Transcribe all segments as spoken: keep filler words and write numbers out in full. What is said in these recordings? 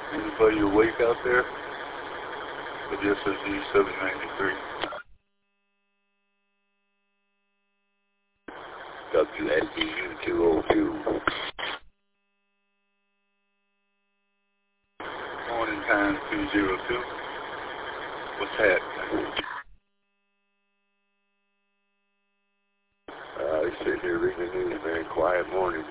Anybody awake out there? W S S Z seven ninety-three. W S D U two oh two. Morning time two zero two. What's happening? Uh, I sit here reading the news, man. Quiet morning.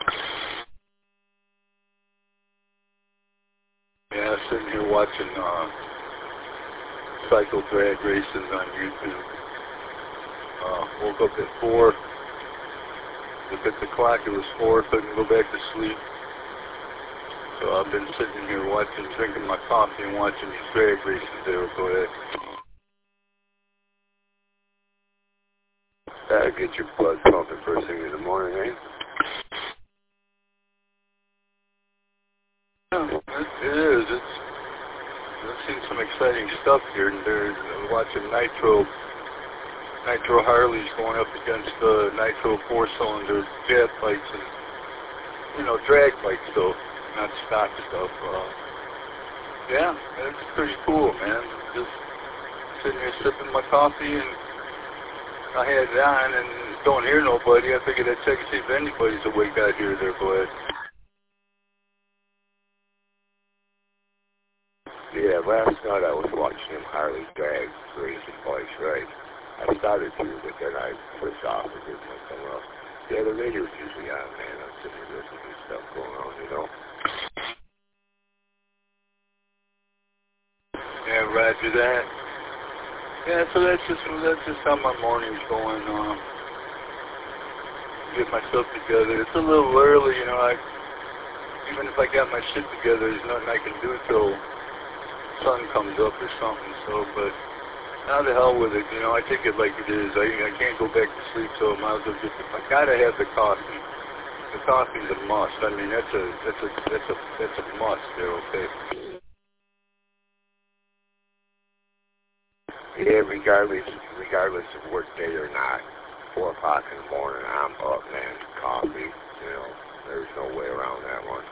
Yeah, sitting here watching uh, cycle drag races on YouTube. Uh, woke up at four. Looked at the clock, it was four, couldn't go back to sleep. So I've been sitting here watching, drinking my coffee and watching these drag races there. Go ahead. That'll get your blood pumping first thing in the morning, eh? Yeah, it, it is. It's, I've seen some exciting stuff here. And they're uh, watching Nitro, Nitro Harleys going up against uh, Nitro four-cylinder jet bikes and, you know, drag bikes though, not stock stuff. Uh, yeah, it's pretty cool, man. Just sitting here sipping my coffee and I had it on and don't hear nobody. I figured I'd check and see if anybody's awake out here there. Go ahead. Yeah, last night I was watching them Harley drag racing bikes, right? I started to, but then I switched off and didn't want to come up. Yeah, the radio's usually on, man. I'm sitting here listening to stuff going on, you know? Yeah, roger that. Yeah, so that's just that's just how my morning's going. Um, get myself together. It's a little early, you know. I even if I got my shit together, there's nothing I can do till sun comes up or something. So, but how the hell with it, you know. I take it like it is. I I can't go back to sleep, so I might as well get. The, I gotta have the coffee. The coffee's a must. I mean, that's a that's a that's a that's a must there. Okay. Yeah, regardless, regardless of work day or not, four o'clock in the morning, I'm up, man. Coffee, you know, there's no way around that one.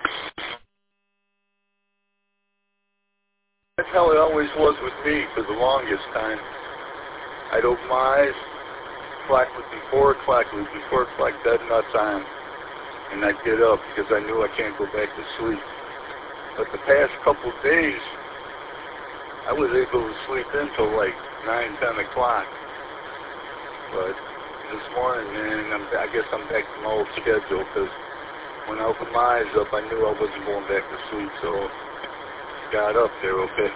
That's how it always was with me for the longest time. I'd open my eyes, clock would be four o'clock, it would be four o'clock, dead nuts on, and I'd get up because I knew I can't go back to sleep. But the past couple of days, I was able to sleep until like nine, ten o'clock. But this morning, man, I'm, I guess I'm back to my old schedule because when I opened my eyes up, I knew I wasn't going back to sleep, so got up there, okay?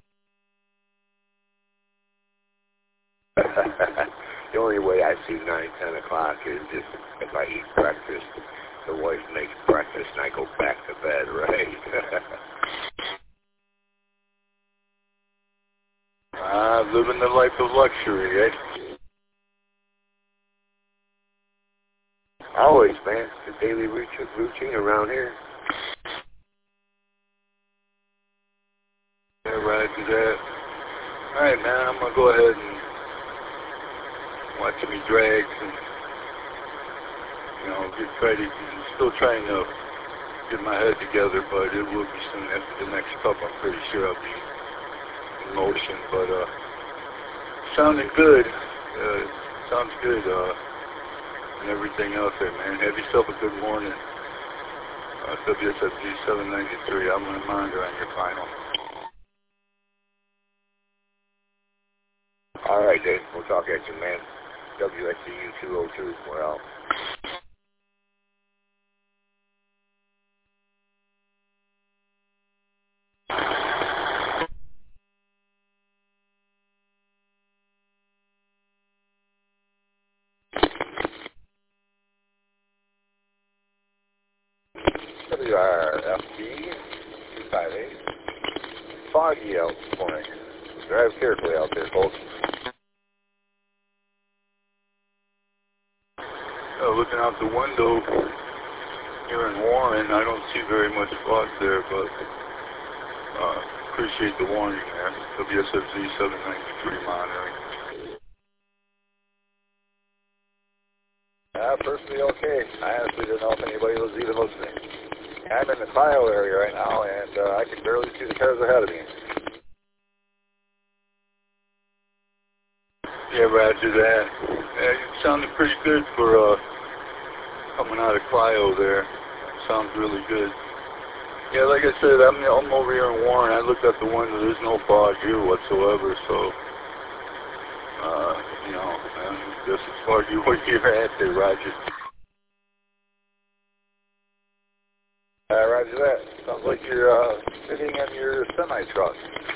The only way I see nine, ten o'clock is just if I eat breakfast, the wife makes breakfast, and I go back to bed, right? Ah, living the life of luxury, eh? Always, man. The daily routine around here. Yeah, right, do that. Alright, man, I'm going to go ahead and watch me drags and, you know, get ready. I'm still trying to get my head together, but it will be soon after the next cup. I'm pretty sure I'll be in motion, but, uh, sounding good. Uh, sounds good, uh, and everything else there, man. Have yourself a good morning. Uh, W S S Z seven ninety-three, I'm going to monitor on your final. All right, Dave. We'll talk at you, man. W S D U two oh two. We're out. W R F B two five eight. Foggy out this morning. Drive carefully out there, folks. Uh, looking out the window here in Warren, I don't see very much fog there, but uh, appreciate the warning there. W S F Z seven ninety-three monitoring. Uh, personally okay. I honestly didn't know if anybody was even listening. I'm in the Clio area right now, and uh, I can barely see the cars ahead of me. Yeah, roger that. Yeah, you sounded pretty good for uh, coming out of Clio there. Sounds really good. Yeah, like I said, I'm, I'm over here in Warren. I looked out the window. There's no fog here whatsoever, so, uh, you know, I'm just as far as you what you're at there, Roger. Uh, roger that. Sounds like you're uh, sitting in your semi-truck.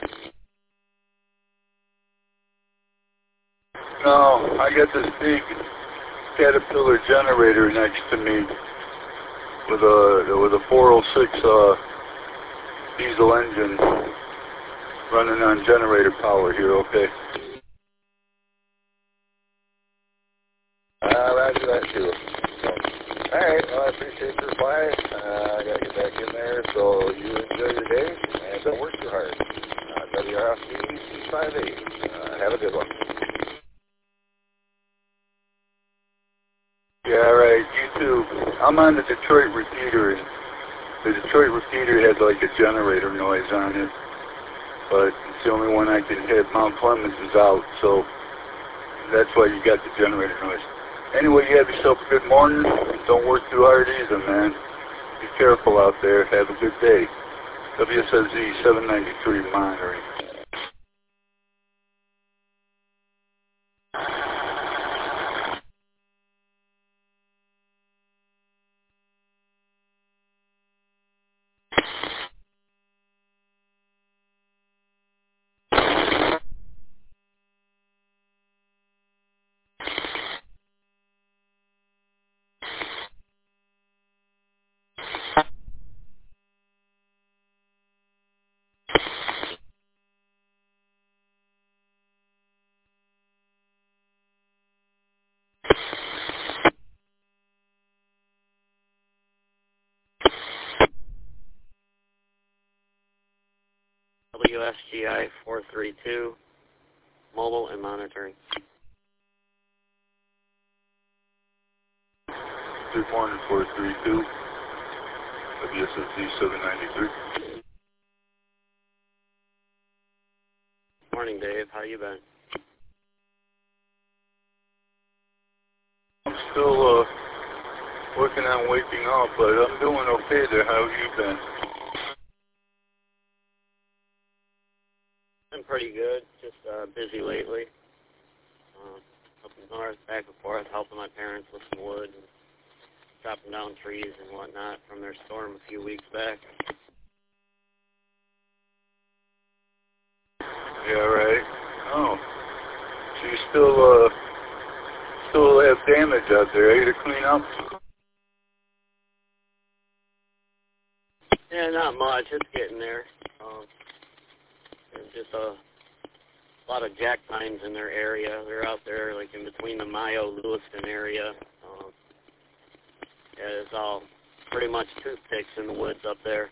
No, I got this big Caterpillar generator next to me with a with a four oh six uh, diesel engine running on generator power here. Okay. Uh, roger that too. All right. Well, I appreciate your reply. Uh, I got to get back in there, so you enjoy your day and don't work too hard. Uh, W R F C two five eight. Uh, have a good one. Yeah, right. You too. I'm on the Detroit repeater, and the Detroit repeater has like a generator noise on it, but it's the only one I can hit. Mount Clemens is out, so that's why you got the generator noise. Anyway, you have yourself a good morning. Don't work too hard either, man. Be careful out there. Have a good day. W S S Z seven ninety-three monitoring. W S G I four three two, mobile and monitoring. Good morning, four three two. W S S Z seven ninety-three. Morning, Dave. How you been? I'm still uh, working on waking up, but I'm doing okay there. How have you been? Been pretty good. Just uh, busy lately. Uh, up north, back and forth, helping my parents with some wood and chopping down trees and whatnot from their storm a few weeks back. Yeah, right. Oh, so you still uh, still have damage out there, eh, to clean up? Yeah, not much. It's getting there. Um, there's just a lot of jack pines in their area. They're out there, like in between the Mayo Lewiston area. Um, yeah, it's all pretty much toothpicks in the woods up there.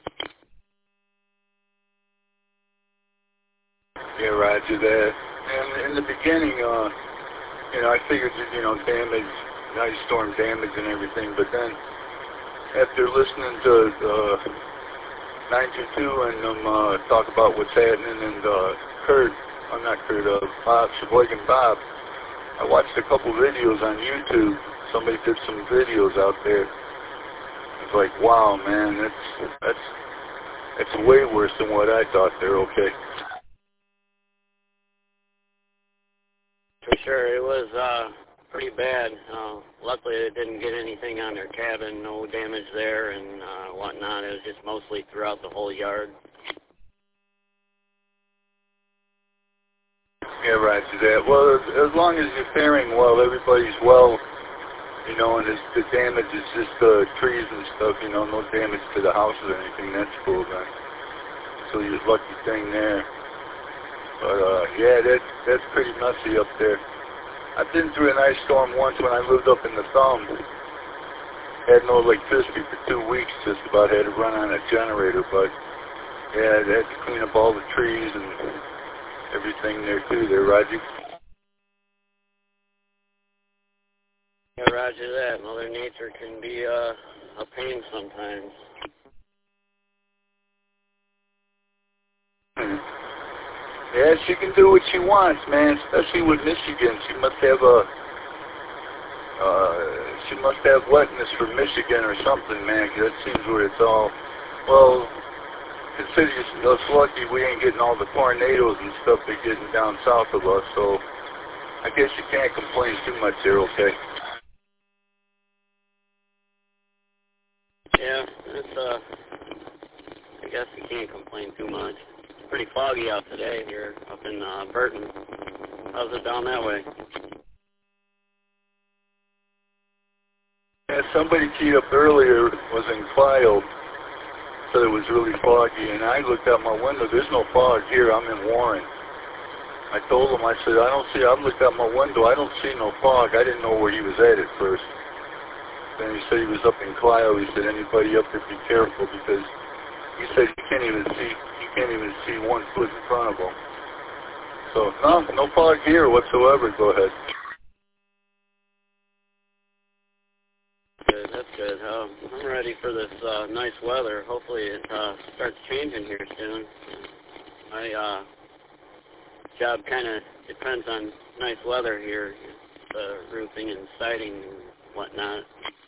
Yeah, roger that. And in the beginning, uh, you know, I figured that, you know, damage, ice storm damage and everything, but then after listening to uh, nine two two and them uh, talk about what's happening, and uh, Kurt, I'm not Kurt, uh, Bob, Sheboygan Bob, I watched a couple videos on YouTube. Somebody did some videos out there. It's like, wow, man, that's, that's, that's way worse than what I thought there, okay. For sure, it was uh, pretty bad. Uh, luckily, they didn't get anything on their cabin, no damage there and uh, whatnot. It was just mostly throughout the whole yard. Yeah, right, to that. Well, as, as long as you're faring well, everybody's well, you know, and it's, the damage is just uh, trees and stuff, you know, no damage to the house or anything. That's cool, man. So you're a lucky thing there. But, uh, yeah, that, that's pretty messy up there. I've been through an ice storm once when I lived up in the Thumb. Had no electricity for two weeks, just about had to run on a generator, but, yeah, they had to clean up all the trees and everything there, too, there, Roger. Yeah, roger that. Mother Nature can be uh, a pain sometimes. Yeah, she can do what she wants, man, especially with Michigan. She must have a, uh, she must have wetness from Michigan or something, man, 'cause that seems where it's all, well, consider us lucky we ain't getting all the tornadoes and stuff they're getting down south of us, so I guess you can't complain too much there, okay? Yeah, it's, uh, I guess you can't complain too much. It's pretty foggy out today here up in, uh, Burton. How's it down that way? Yeah, somebody keyed up earlier, was in Clio, said it was really foggy, and I looked out my window. There's no fog here. I'm in Warren. I told him, I said, I don't see, I looked out my window. I don't see no fog. I didn't know where he was at at first. Then he said he was up in Clio. He said, anybody up there, be careful, because he said you can't even see, you can't even see one foot in front of him. So, no, no fog here whatsoever. Go ahead. Good, that's good. Um, I'm ready for this uh, nice weather. Hopefully it uh, starts changing here soon. My uh, job kind of depends on nice weather here, uh, roofing and siding and whatnot.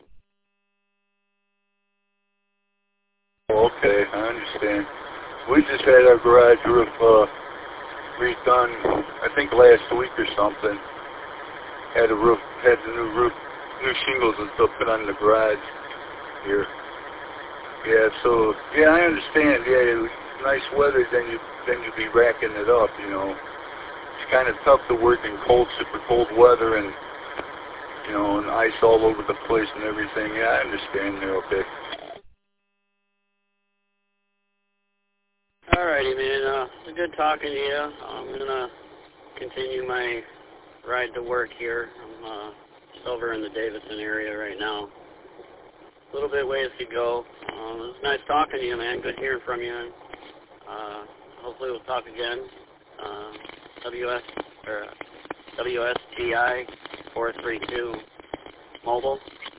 Okay, I understand. We just had our garage roof uh, redone, I think last week or something. Had a roof, had the new roof, new shingles and stuff put on the garage here. Yeah, so yeah, I understand. Yeah, it was nice weather, then you then you'd be racking it up. You know, it's kind of tough to work in cold, super cold weather, and you know, and ice all over the place and everything. Yeah, I understand. They're okay. Alrighty, man. Uh, it's good talking to you. I'm gonna continue my ride to work here. I'm uh, just over in the Davidson area right now. A little bit ways to go. Um, it was nice talking to you, man. Good hearing from you. Uh, hopefully we'll talk again. Uh, W S or W S G I four three two mobile.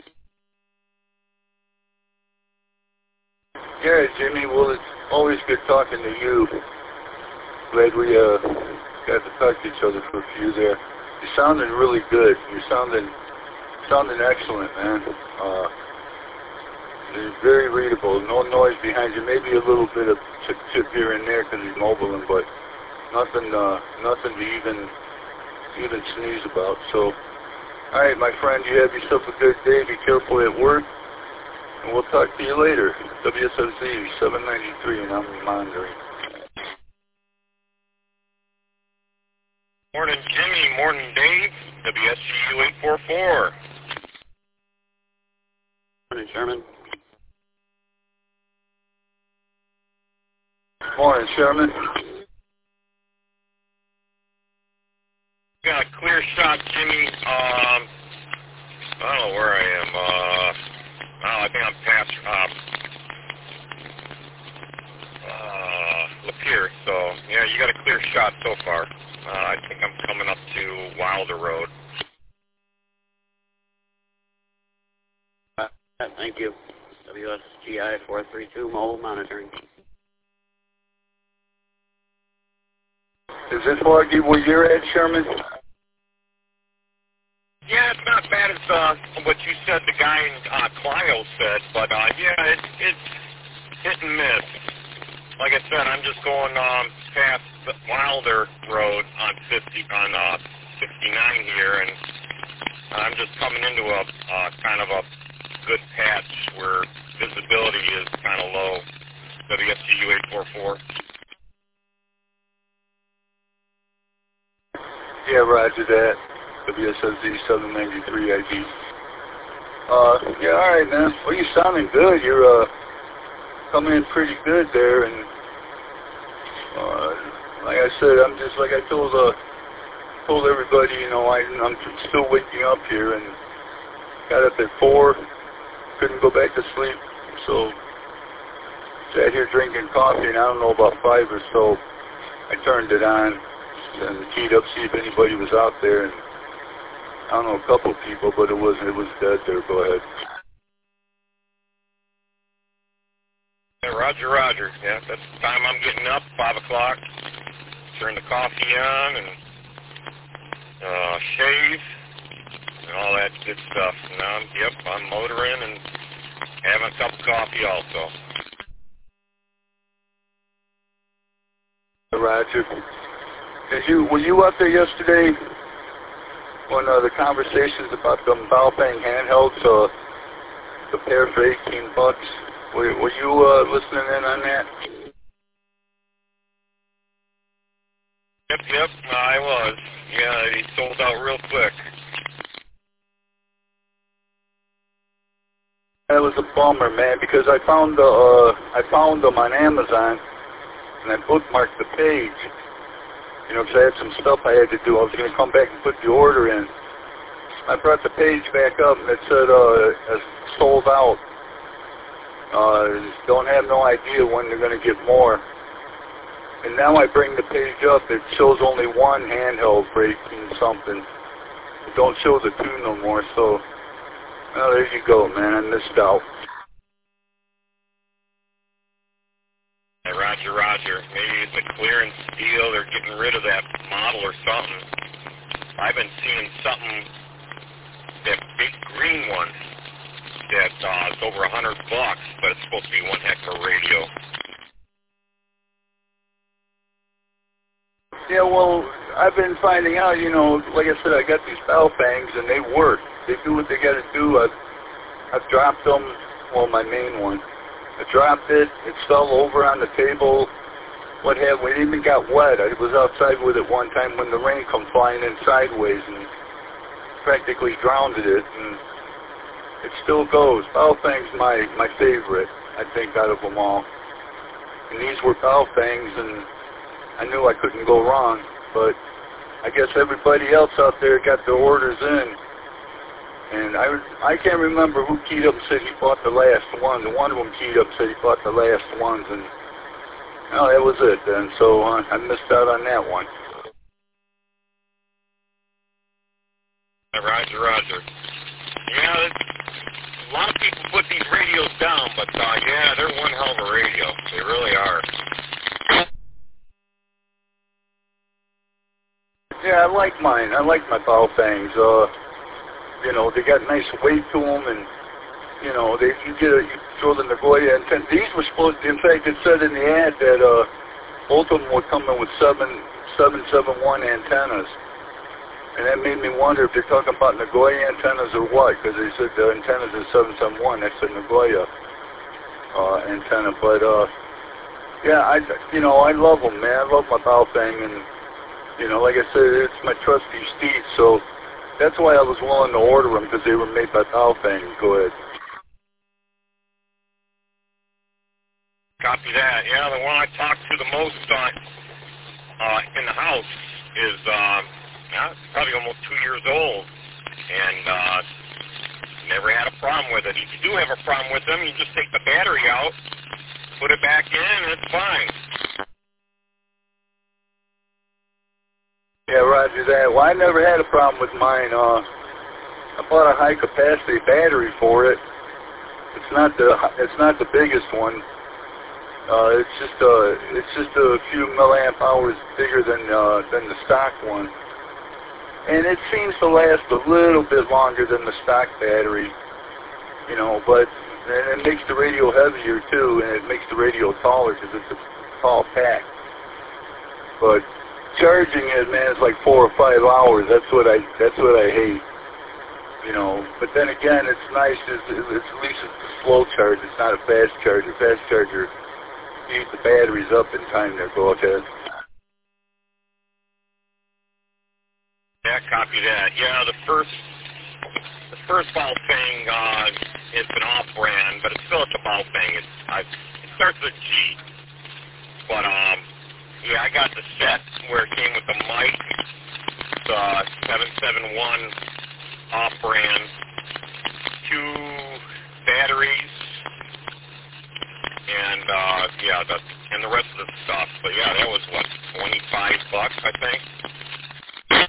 Yeah, Jimmy. Well, it's always good talking to you. Glad we uh, got to talk to each other for a few there. You're sounding really good. You're sounding sounding excellent, man. Uh, you're very readable. No noise behind you. Maybe a little bit of chip chip here and there because he's mobile, but nothing uh, nothing to even even sneeze about. So, all right, my friend. You have yourself a good day. Be careful at work. And we'll talk to you later. W S O Z seven ninety-three, and I'm monitoring. Morning, Jimmy. Morning, Dave. W S G U eight four four. Morning, Sherman. Morning, Sherman. Got a clear shot, Jimmy. Um, I don't know where I am. Uh, oh, I think I'm past uh, uh, Lapeer. So yeah, you got a clear shot so far. Uh, I think I'm coming up to Wilder Road. Uh, thank you. W S G I four three two mobile monitoring. Is it foggy where you're at, Sherman? Yeah, it's not bad as uh, what you said the guy in uh, Clio said, but uh, yeah, it's, it's hit and miss. Like I said, I'm just going um, past Wilder Road on fifty on uh, sixty-nine here, and I'm just coming into a uh, kind of a good patch where visibility is kind of low. W S G U eight four four. Yeah, roger that. W S O Z seven ninety-three I D. Uh, yeah, all right, man. Well, you're sounding good. You're uh, coming in pretty good there, and uh, like I said, I'm just like I told uh, told everybody, you know, I, I'm still waking up here, and got up at four, couldn't go back to sleep, so sat here drinking coffee, and I don't know about five or so, I turned it on and keyed up, see if anybody was out there, and I don't know, a couple of people, but it was it was dead there. Go ahead. Yeah, Roger, Roger. Yeah, that's the time I'm getting up, five o'clock. turn the coffee on and uh, shave and all that good stuff. Now, I'm, yep, I'm motoring and having a cup of coffee also. Roger. Did you, were you out there yesterday when uh, the conversations about the Baofeng handhelds, uh, the pair for eighteen bucks? Were, were you uh, listening in on that? Yep, yep, I was. Yeah, he sold out real quick. That was a bummer, man, because I found the uh, I found them on Amazon and I bookmarked the page. You know, because I had some stuff I had to do. I was going to come back and put the order in. I brought the page back up and it said uh, sold out. Uh, don't have no idea when they're going to get more. And now I bring the page up, it shows only one handheld for eighteen something. It don't show the two no more, so, well, there you go, man, I missed out. Hey, Roger, Roger. Maybe it's a clearance deal, they're getting rid of that model or something. I've been seeing something, that big green one, that uh, it's over a hundred bucks, but it's supposed to be one heck of a radio. Yeah, well, I've been finding out, you know, like I said, I got these Baofengs and they work. They do what they got to do. I've, I've dropped them, well, my main one. I dropped it, it fell over on the table. What have we? It even got wet. I was outside with it one time when the rain come flying in sideways and practically drowned it. And it still goes. Baofeng's my, my favorite, I think, out of them all. And these were Baofengs, and I knew I couldn't go wrong, but I guess everybody else out there got their orders in. And I, I can't remember who keyed up and said he bought the last one. The one of them keyed up and said he bought the last ones, and oh, that was it then. So uh, I missed out on that one. Roger, Roger. Yeah, a lot of people put these radios down, but uh, yeah, they're one hell of a radio. They really are. Yeah, I like mine. I like my Baofengs. Uh, you know, they got nice weight to them, and you know, they you get a, you throw the Nagoya antenna. These were supposed to, in fact, it said in the ad that uh, both of them would come in with seven seven seven one antennas, and that made me wonder if they're talking about Nagoya antennas or what, because they said the antennas are seven seven one. That's a Nagoya uh, antenna, but uh, yeah, I you know I love them, man. I love my Baofeng, and you know, like I said, it's my trusty steed, so that's why I was willing to order them, because they were made by Baofeng. Go ahead. Copy that. Yeah, the one I talk to the most uh, uh, in the house is uh, yeah, probably almost two years old, and uh, never had a problem with it. If you do have a problem with them, you just take the battery out, put it back in, and it's fine. Yeah, roger that. Well, I never had a problem with mine. Uh, I bought a high-capacity battery for it. It's not the it's not the biggest one. Uh, it's just a it's just a few milliamp hours bigger than uh, than the stock one, and it seems to last a little bit longer than the stock battery. You know, but and it makes the radio heavier too, and it makes the radio taller because it's a tall pack. But charging it, man, is like four or five hours. That's what I that's what I hate. You know, but then again, it's nice. It's, it's at least it's a slow charge. It's not a fast charger. Fast charger, you eat the batteries up in time. There, go ahead. Yeah, copy that. Yeah, the first the first Baofeng uh, is an off-brand, but it's still it's a Baofeng. It's I, it starts with G, but um. Yeah, I got the set where it came with the mic, the seven seven one off-brand, two batteries, and uh, yeah, the and the rest of the stuff. But yeah, that was what twenty-five bucks, I think.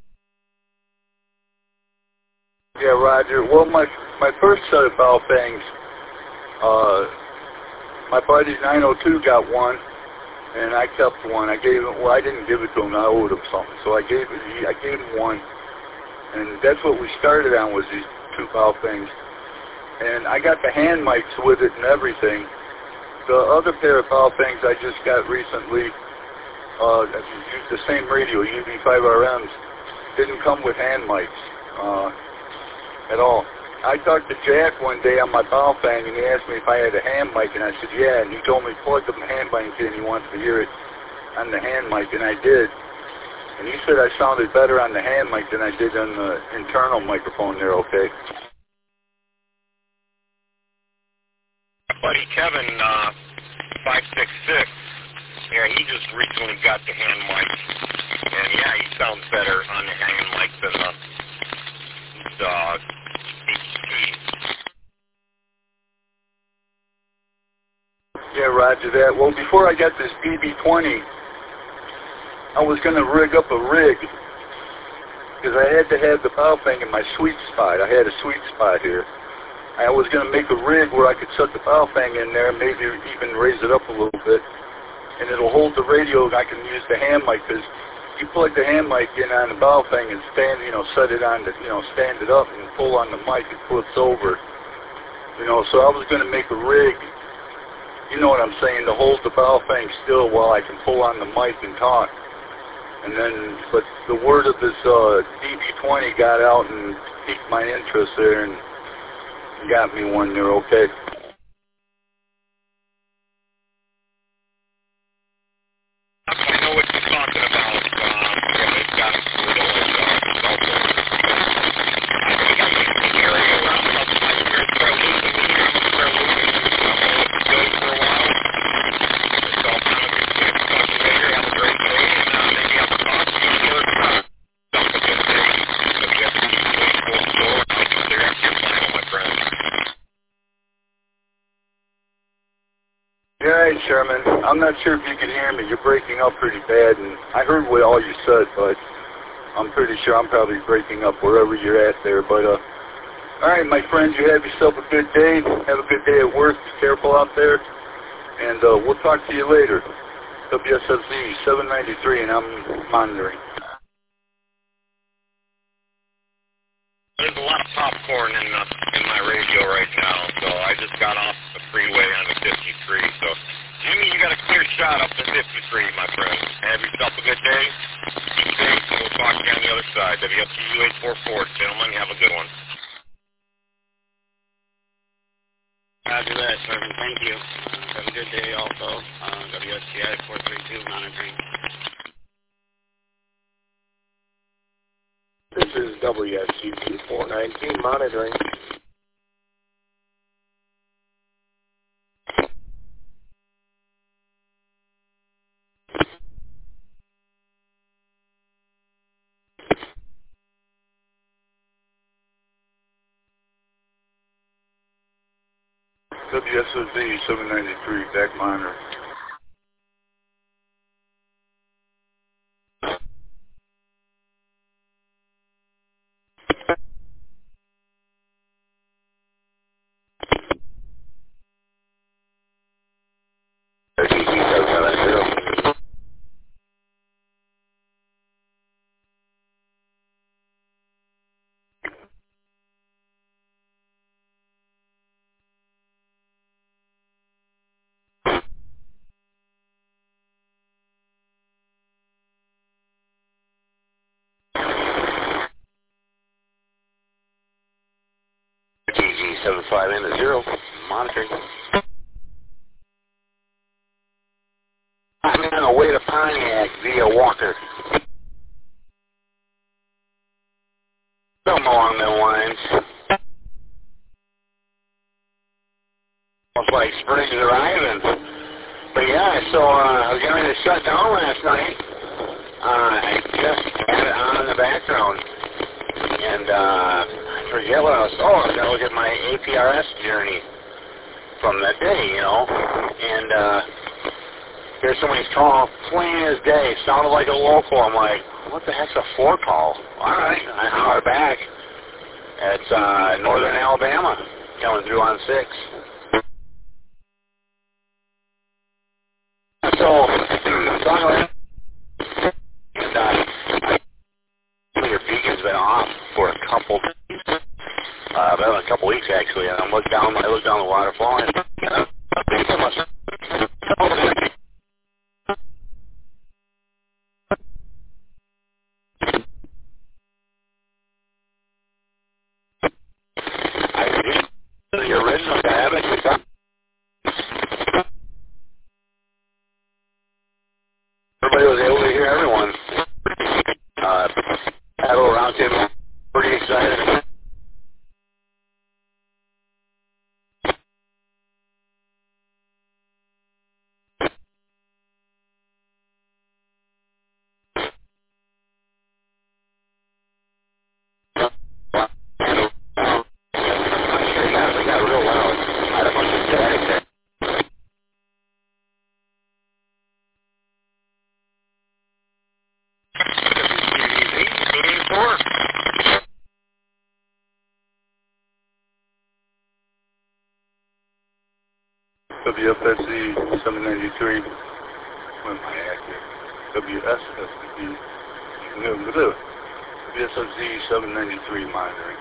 Yeah, Roger. Well, my my first set of Baofengs, uh, my buddy nine oh two got one. and I kept one. I gave him, well, I didn't give it to him. I owed him something, so I gave it. I gave him one, and that's what we started on, was these two Baofengs. And I got the hand mics with it and everything. The other pair of Baofengs I just got recently, uh, the same radio, U V five R Ms, didn't come with hand mics uh, at all. I talked to Jack one day on my Baofeng, and he asked me if I had a hand mic, and I said, yeah, and he told me plug the hand mic in, he wants to hear it on the hand mic, and I did. And he said I sounded better on the hand mic than I did on the internal microphone there, okay? Buddy Kevin, uh, five six six, yeah, he just recently got the hand mic, and yeah, he sounds better on the hand mic than the, the Yeah, roger that. Well, before I got this B B twenty, I was going to rig up a rig, because I had to have the Baofeng in my sweet spot. I had a sweet spot here. I was going to make a rig where I could set the Baofeng in there, maybe even raise it up a little bit, and it'll hold the radio, and I can use the hand mic, because you plug the hand mic in on the Baofeng and stand, you know, set it on the, you know, stand it up and pull on the mic, it flips over. You know, so I was going to make a rig, you know what I'm saying, to hold the Baofeng still while I can pull on the mic and talk. And then, but the word of this uh, D B twenty got out and piqued my interest there and got me one there, okay? I know what you're talking about. Um, yeah, it's got a little uh, cell phone. I think I'm in the area around something like you're going to start losing me. I'm going to start losing you. I'm going to let you go for a while. It's all kind of good. Talk to you later. Have a great day. And uh, maybe I'll talk to you another time. Have a good day. So you have to keep waiting for the door. I'll be there after your final, my friend. Yeah, right, Sherman. I'm not sure if you can hear me. You're breaking up pretty bad, and I heard what all you said, but I'm pretty sure I'm probably breaking up wherever you're at there. But, uh, all right, my friends, you have yourself a good day. Have a good day at work. Be careful out there, and uh, we'll talk to you later. W S F Z seven ninety-three, and I'm monitoring. There's a lot of popcorn in uh, in my radio right now, so I just got off the freeway on the fifty-three. So, Jimmy, you got a clear shot up the fifty-three, my friend. Have yourself a good day. Keep safe, and we'll talk to you on the other side. W F T U eight four four, gentlemen. Have a good one. Roger that, Sherman. Thank you. Uh, have a good day also. Uh, W S T I four three two, monitoring. This is W S C P four nineteen monitoring. W S F Z seven ninety-three, back monitor. G G seven five into zero, monitoring. I'm on the way to Pontiac via Walker. Something along those lines. Looks like spring's arriving. But yeah, so uh, I was getting ready to shut down last night. Uh, I just had it on in the background. And uh, I forget what I was, oh, I was going to look at my A P R S journey from that day, you know. And uh, here's somebody's call, plain as day, sounded like a local. I'm like, what the heck's a four call? All right, I holler back. It's uh, northern Alabama coming through on six. So a couple weeks actually, and I looked down, I looked down the waterfall, and uh, I did the original cabin. Everybody was able to hear everyone. Uh, paddle around him, pretty excited. W F S Z seven ninety-three. What am I at here? W S S Z. No, no, W S S Z seven ninety-three monitoring.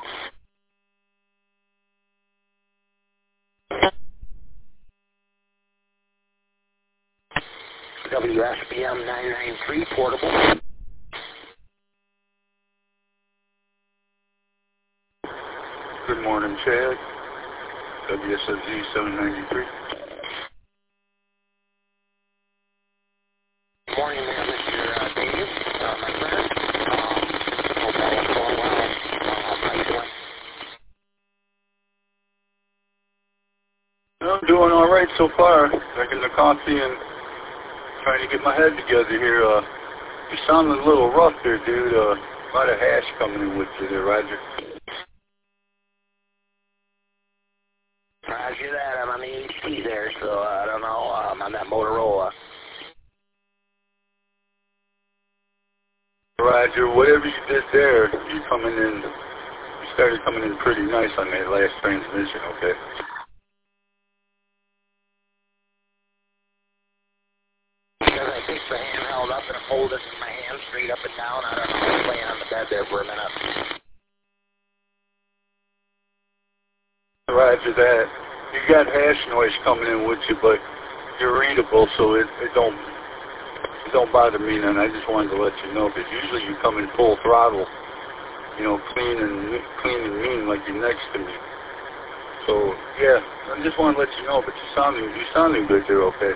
W S B M nine nine three portable. Good morning, Chad. W S S Z seven ninety-three. Good morning, there, Mister Uh, Davis, uh, my friend. Um, hope all is going well. Uh, how you doing? I'm doing all right so far. Drinking the coffee and trying to get my head together here. Uh, you sound a little rough there, dude. Uh, a lot of hash coming in with you there, Roger. Roger that. I'm on the H T there, so uh, I don't know. I'm on that Motorola. Roger, whatever you did there, you coming in, you started coming in pretty nice on that last transmission, okay? Because I picked the handheld up and hold it in my hand straight up and down. I don't know. I was laying on the bed there for a minute. Roger that. You got hash noise coming in with you, but you're readable, so it, it don't it don't bother me none. I just wanted to let you know, because usually you come in full throttle, you know, clean and clean and mean like you're next to me. So yeah, I just want to let you know. But you sounding you sounding good there, okay?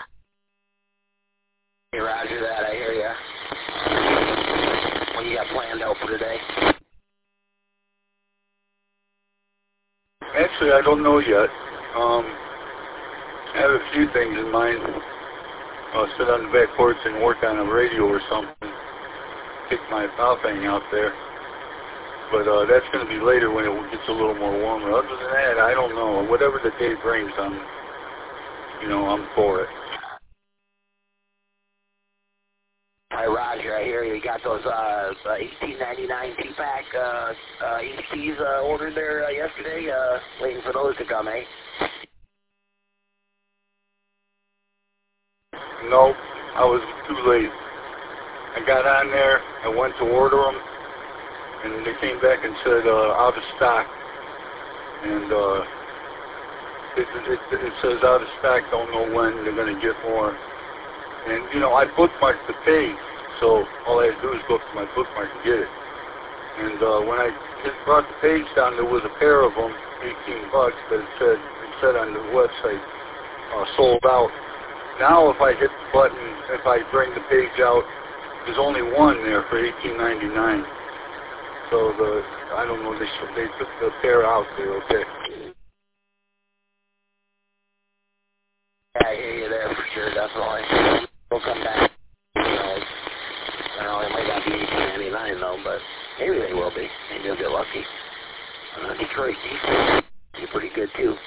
Hey, Roger that. I hear ya. What do you got planned out for today? Actually, I don't know yet. Um, I have a few things in mind. I'll sit on the back porch and work on a radio or something. Kick my Baofeng out there. But uh, that's going to be later when it gets a little more warmer. Other than that, I don't know. Whatever the day brings, I'm, you know, I'm for it. Hi, Roger. I hear you. You got those uh, eighteen ninety-nine T-Pack uh, uh, H Ts uh, ordered there uh, yesterday. Uh, waiting for those to come, eh? Nope, I was too late. I got on there, I went to order them, and they came back and said uh, out of stock. And uh, it, it, it says out of stock, don't know when they're going to get more. And, you know, I bookmarked the page, so all I had to do is go to my bookmark and get it. And uh, when I just brought the page down, there was a pair of them, eighteen bucks, but it said, it said on the website, uh, sold out. Now if I hit the button, if I bring the page out, there's only one there for eighteen ninety-nine. So the, I don't know, they, they took the pair out there, okay. Yeah, I hear you there for sure, definitely. We'll come back. You know, I don't know, it might not be eighteen ninety-nine though, but maybe they will be. Maybe they'll get lucky. Uh, Detroit diesel, you're pretty good too.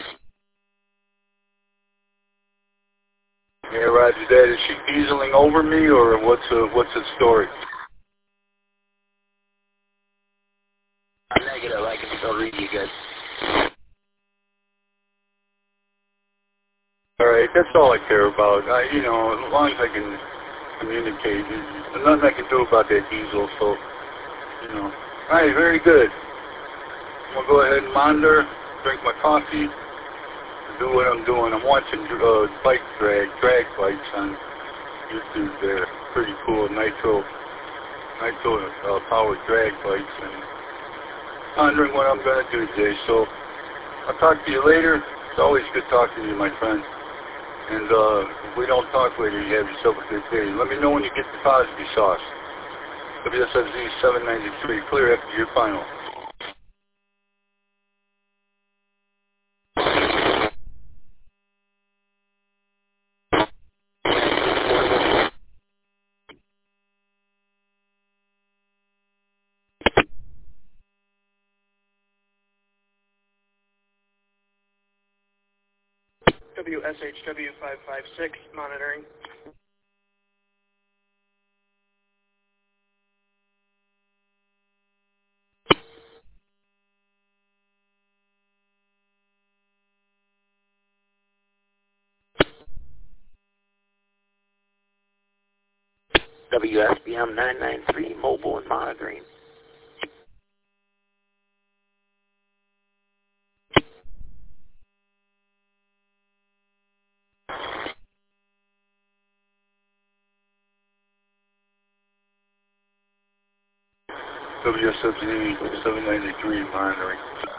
Yeah, Roger that. Is she dieseling over me, or what's the, what's the story? I'm negative. I can still read you good. All right, that's all I care about. I, you know, as long as I can communicate, there's nothing I can do about that diesel, so, you know. All right, very good. I'm going to go ahead and monitor, drink my coffee, and do what I'm doing. I'm watching uh, bike drag, drag bikes on YouTube. They're pretty cool, nitro, nitro uh, powered drag bikes, and pondering what I'm going to do today. So I'll talk to you later. It's always good talking to you, my friend. And uh, if we don't talk later, you have yourself a good day. Let me know when you get the Cosby sauce. W S F Z seven ninety-three, clear after your final. W S H W five five six, monitoring. W S B M nine nine three, mobile and monitoring. W S F Z seven ninety-three, monitoring.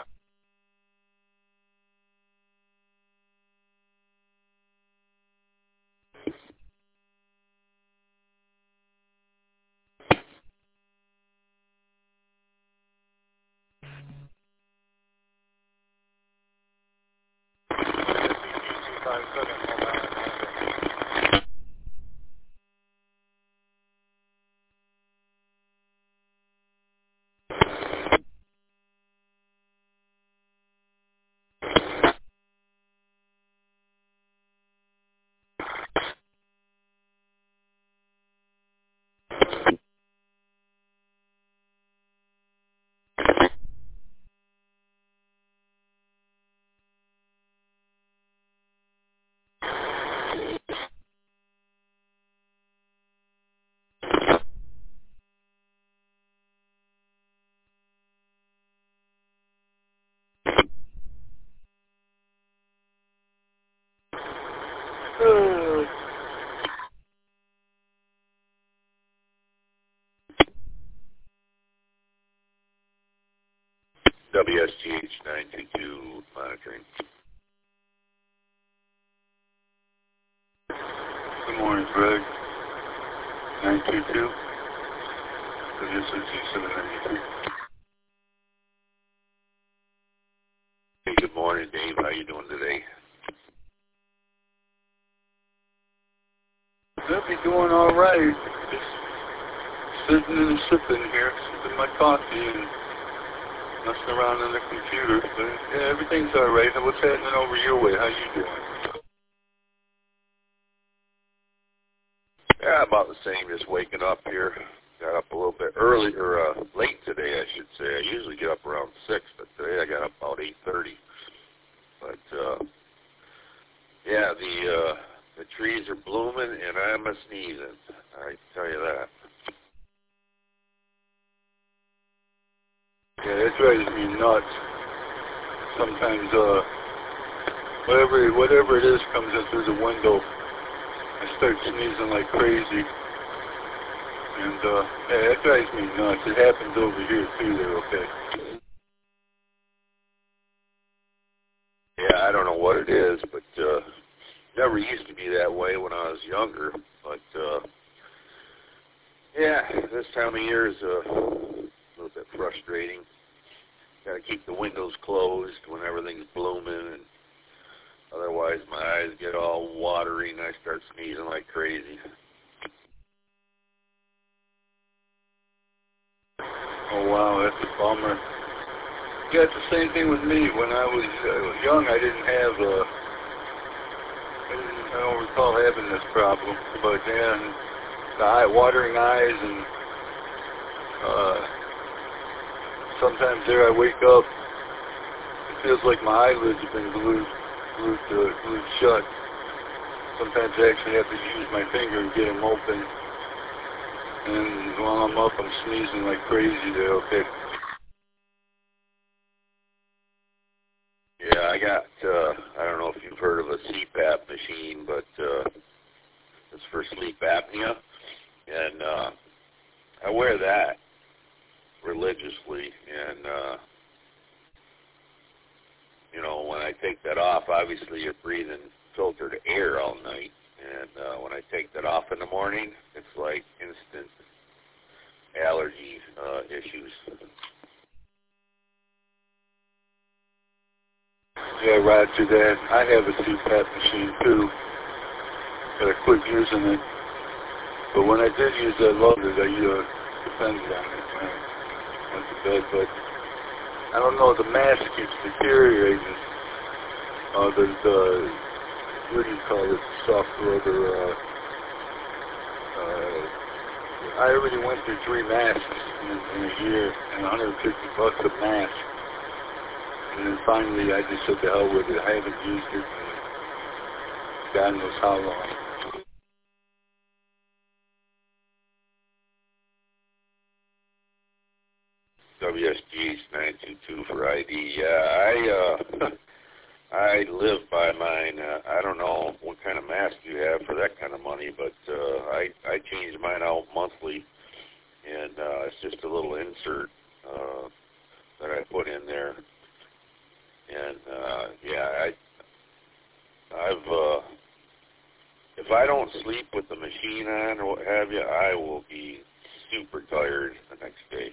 W S G H nine two two, monitoring. Good morning, Greg. nine two two. W S F Z seven ninety-three. Hey, good morning, Dave. How you doing today? I'll be doing all right. Just sitting and sipping here, sipping my coffee and messing around on the computer. But yeah, everything's all right. What's happening over your way? How you doing? Yeah, about the same. Just waking up here. Got up a little bit early, or uh, late today, I should say. I usually get up around six, but today I got up about eight thirty. But uh, yeah, the uh, the trees are blooming, and I'm a sneezing. I tell you that. Yeah, that drives me nuts. Sometimes, uh, whatever whatever it is comes in through the window. I start sneezing like crazy. And, uh, yeah, that drives me nuts. It happens over here, too, there, okay? Yeah, I don't know what it is, but uh, never used to be that way when I was younger. But, uh, yeah, this time of year is uh, a little bit frustrating. Got to keep the windows closed when everything's blooming, and otherwise my eyes get all watery and I start sneezing like crazy. Oh, wow, that's a bummer. Yeah, it's the same thing with me. When I was uh, young, I didn't have, uh, I, didn't, I don't recall having this problem. But, yeah, the eye, watering eyes, and uh, sometimes there I wake up, it feels like my eyelids have been glued, glued, uh, glued shut. Sometimes I actually have to use my finger and get them open. And while I'm up, I'm sneezing like crazy there, okay? I got, uh, I don't know if you've heard of a C PAP machine, but uh, it's for sleep apnea. And uh, I wear that religiously. And, uh, you know, when I take that off, obviously you're breathing filtered air all night. And uh, when I take that off in the morning, it's like instant allergy uh, issues. Yeah, Roger that. I have a C PAP machine too, but I quit using it. But when I did use it, I loved it. I uh, depended on it when I went to bed. But I don't know, the mask keeps deteriorating. Uh, the, the, what do you call it, soft rubber, uh, uh, I already went through three masks in, in a year, and one hundred fifty bucks a mask. And then finally, I just said the hell with it. I haven't used it in God knows how long. W S G nine two two for I D. Yeah, I uh, I live by mine. Uh, I don't know what kind of mask you have for that kind of money, but uh, I I change mine out monthly, and uh, it's just a little insert uh, that I put in there. And uh, yeah, I I've uh, if I don't sleep with the machine on or what have you, I will be super tired the next day.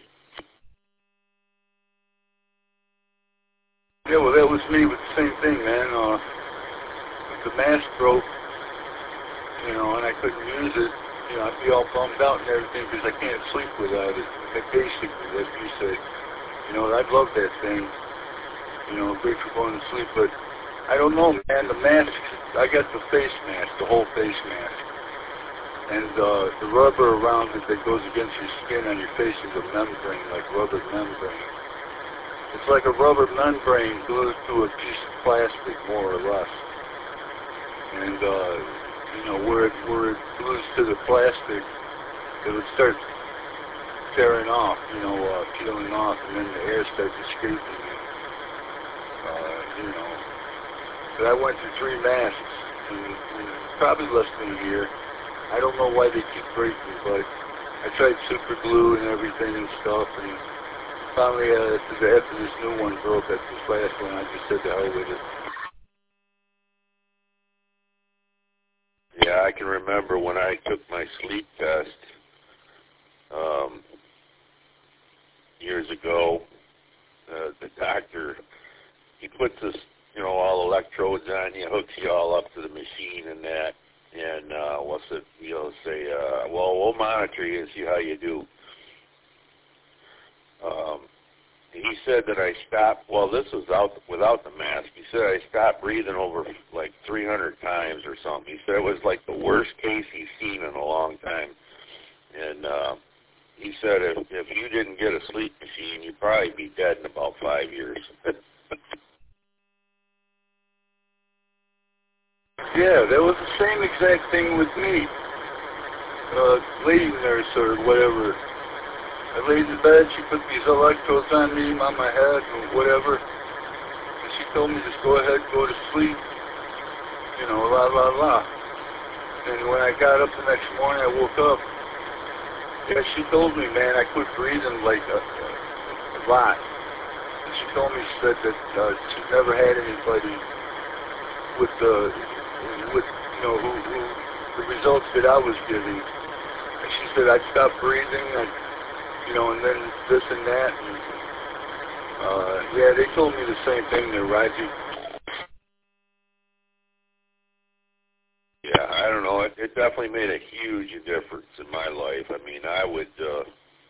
Yeah, well, that was me with the same thing, man. Uh, the mask broke, you know, and I couldn't use it. You know, I'd be all bummed out and everything because I can't sleep without it. And basically, as you said, you know, I love that thing. You know, great for going to sleep, but I don't know, man. The mask, I got the face mask, the whole face mask, and uh, the rubber around it that goes against your skin on your face is a membrane, like rubber membrane. It's like a rubber membrane glued to a piece of plastic, more or less. And, uh, you know, where it, where it glues to the plastic, it would start tearing off, you know, uh, peeling off, and then the air starts escaping. And, uh, you know, but I went through three masks, in, in probably less than a year. I don't know why they keep breaking, but I tried super glue and everything and stuff, and finally, uh, after this new one broke, at this last one, I just said the hell with it. Yeah, I can remember when I took my sleep test um, years ago. Uh, the doctor, he puts this, you know, all electrodes on you, hooks you all up to the machine and that, and uh, what's it? He'll say, uh, well, we'll monitor you and see how you do. Um, he said that I stopped, well, this was out without the mask. He said I stopped breathing over like three hundred times or something. He said it was like the worst case he's seen in a long time. And uh, he said if, if you didn't get a sleep machine, you'd probably be dead in about five years. Yeah, that was the same exact thing with me. Uh, lady nurse or whatever. I laid in bed, she put these electrodes on me, on my head, and whatever. And she told me, just go ahead, go to sleep. You know, la, la, la. And when I got up the next morning, I woke up. Yeah, she told me, man, I quit breathing like a, a lot. And she told me, she said that uh, she'd never had anybody with the, with, you know, who, who, the results that I was giving. And she said, I'd stop breathing, I'd, you know, and then this and that, and, uh, yeah, they told me the same thing there, Raji. Yeah, I don't know, it, it definitely made a huge difference in my life. I mean, I would, uh,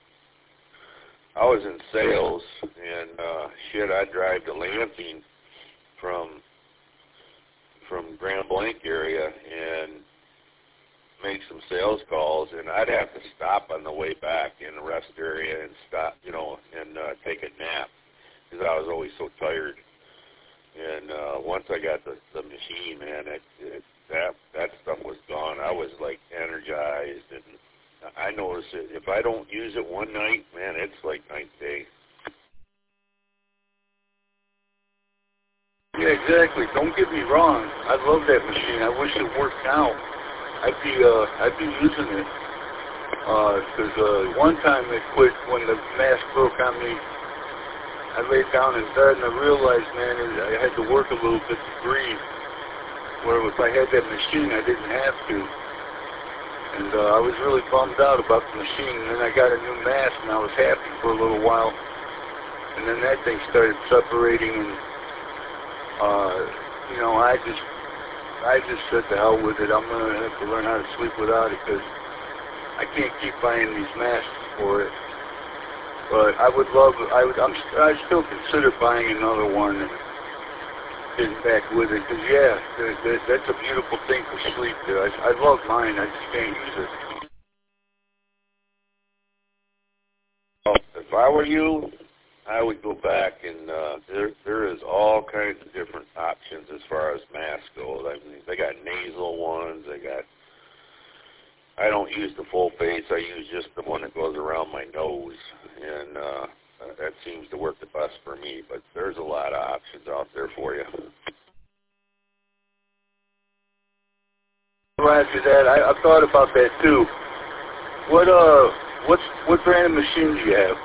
I was in sales, and, uh, shit, I'd drive to Lansing from, from Grand Blanc area, and make some sales calls, and I'd have to stop on the way back in the rest area and stop, you know, and uh, take a nap because I was always so tired. And uh, once I got the, the machine, man, it, it, that that stuff was gone. I was like energized, and I noticed that if I don't use it one night, man, it's like night and day. Yeah, exactly. Don't get me wrong. I love that machine. I wish it worked now. I'd be, uh, I'd be using it. Because uh, uh, one time it quit when the mask broke on me. I laid down in bed and I realized, man, I had to work a little bit to breathe. Where if I had that machine, I didn't have to. And uh, I was really bummed out about the machine. And then I got a new mask and I was happy for a little while. And then that thing started separating and, uh, you know, I just, I just said to hell with it. I'm going to have to learn how to sleep without it because I can't keep buying these masks for it. But I would love, I would, I'm, I still consider buying another one and getting back with it. Because, yeah, that, that, that's a beautiful thing for sleep. I, I love mine. I just can't use it. Well, if I were you, I would go back and uh, there there is all kinds of different options as far as masks go. I mean, they got nasal ones. They got. I don't use the full face. I use just the one that goes around my nose, and uh, that seems to work the best for me. But there's a lot of options out there for you. Roger that. I, I've thought about that too. What uh, what's what brand of machine do you have?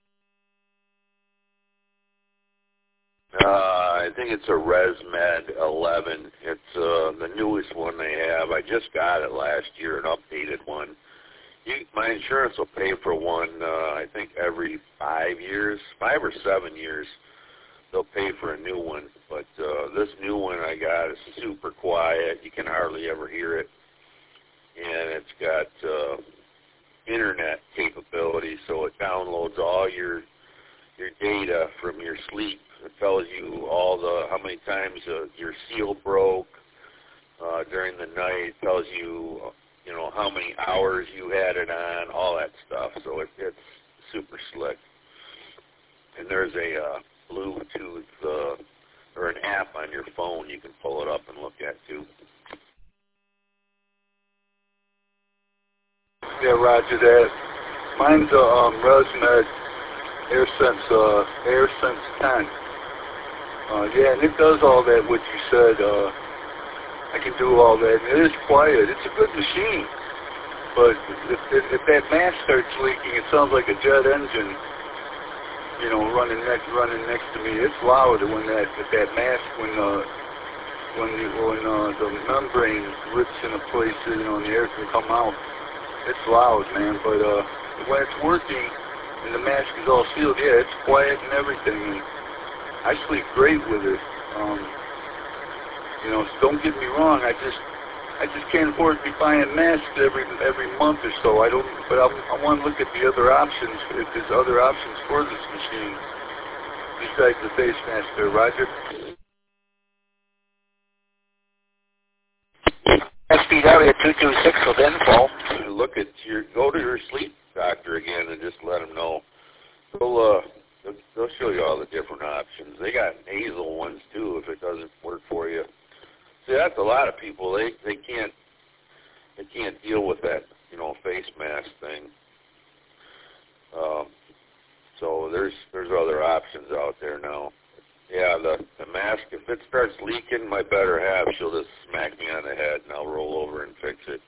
Uh, I think it's a ResMed eleven. It's uh, the newest one they have. I just got it last year, an updated one. You, my insurance will pay for one, uh, I think, every five years, five or seven years. They'll pay for a new one. But uh, this new one I got is super quiet. You can hardly ever hear it. And it's got uh, internet capability, so it downloads all your your data from your sleep. It tells you all the how many times uh, your seal broke uh, during the night. It tells you, you know, how many hours you had it on, all that stuff. So it, it's super slick. And there's a uh, Bluetooth uh, or an app on your phone you can pull it up and look at too. Yeah, roger that. Mine's a um, ResMed AirSense uh, AirSense ten. Uh, yeah, and it does all that what you said. Uh, I can do all that. And it is quiet. It's a good machine. But if, if, if that mask starts leaking, it sounds like a jet engine, you know, running next running next to me. It's loud when that if that mask when uh, when the when uh, the membrane rips into place, you know, and the air can come out. It's loud, man. But uh, when it's working and the mask is all sealed, yeah, it's quiet and everything. And I sleep great with it. Um, you know, so don't get me wrong. I just, I just can't afford to be buying masks every every month or so. I don't. But I, I want to look at the other options. If there's other options for this machine besides the face mask, there, Roger. S P W two two six with info. Look at your, go to your sleep doctor again and just let them know. They'll, uh, they'll, they'll show you all the different options. They got nasal ones too if it doesn't work for you. See, that's a lot of people. They they can't they can't deal with that, you know, face mask thing. Um, so there's there's other options out there now. Yeah, the, the mask, if it starts leaking, my better half, she'll just smack me on the head and I'll roll over and fix it.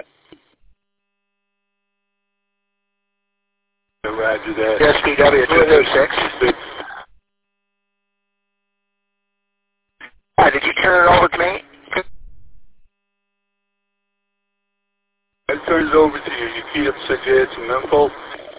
Roger that. S P W two two six. Hi, did you turn it over to me? I turned it over to you. You keyed up said you had some info?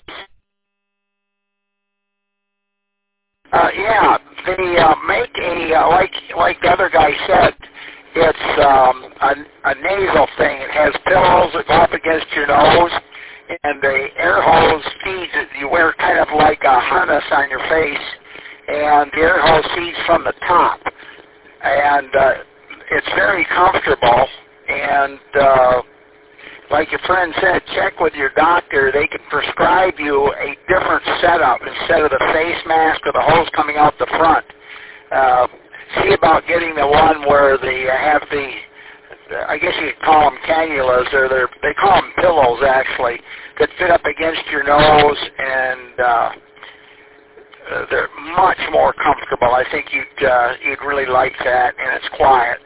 Uh, yeah, they uh, make a, uh, like like the other guy said, it's um, a, a nasal thing. It has pillows that go up against your nose, and the air hose feeds it. You wear kind of like a harness on your face, and the air hose feeds from the top. And uh, it's very comfortable, and uh, like your friend said, check with your doctor. They can prescribe you a different setup instead of the face mask or the hose coming out the front. Uh, see about getting the one where they have the, I guess you could call them cannulas, or they're, they call them pillows actually, that fit up against your nose and uh, uh, they're much more comfortable. I think you'd uh, you'd really like that, and it's quiet.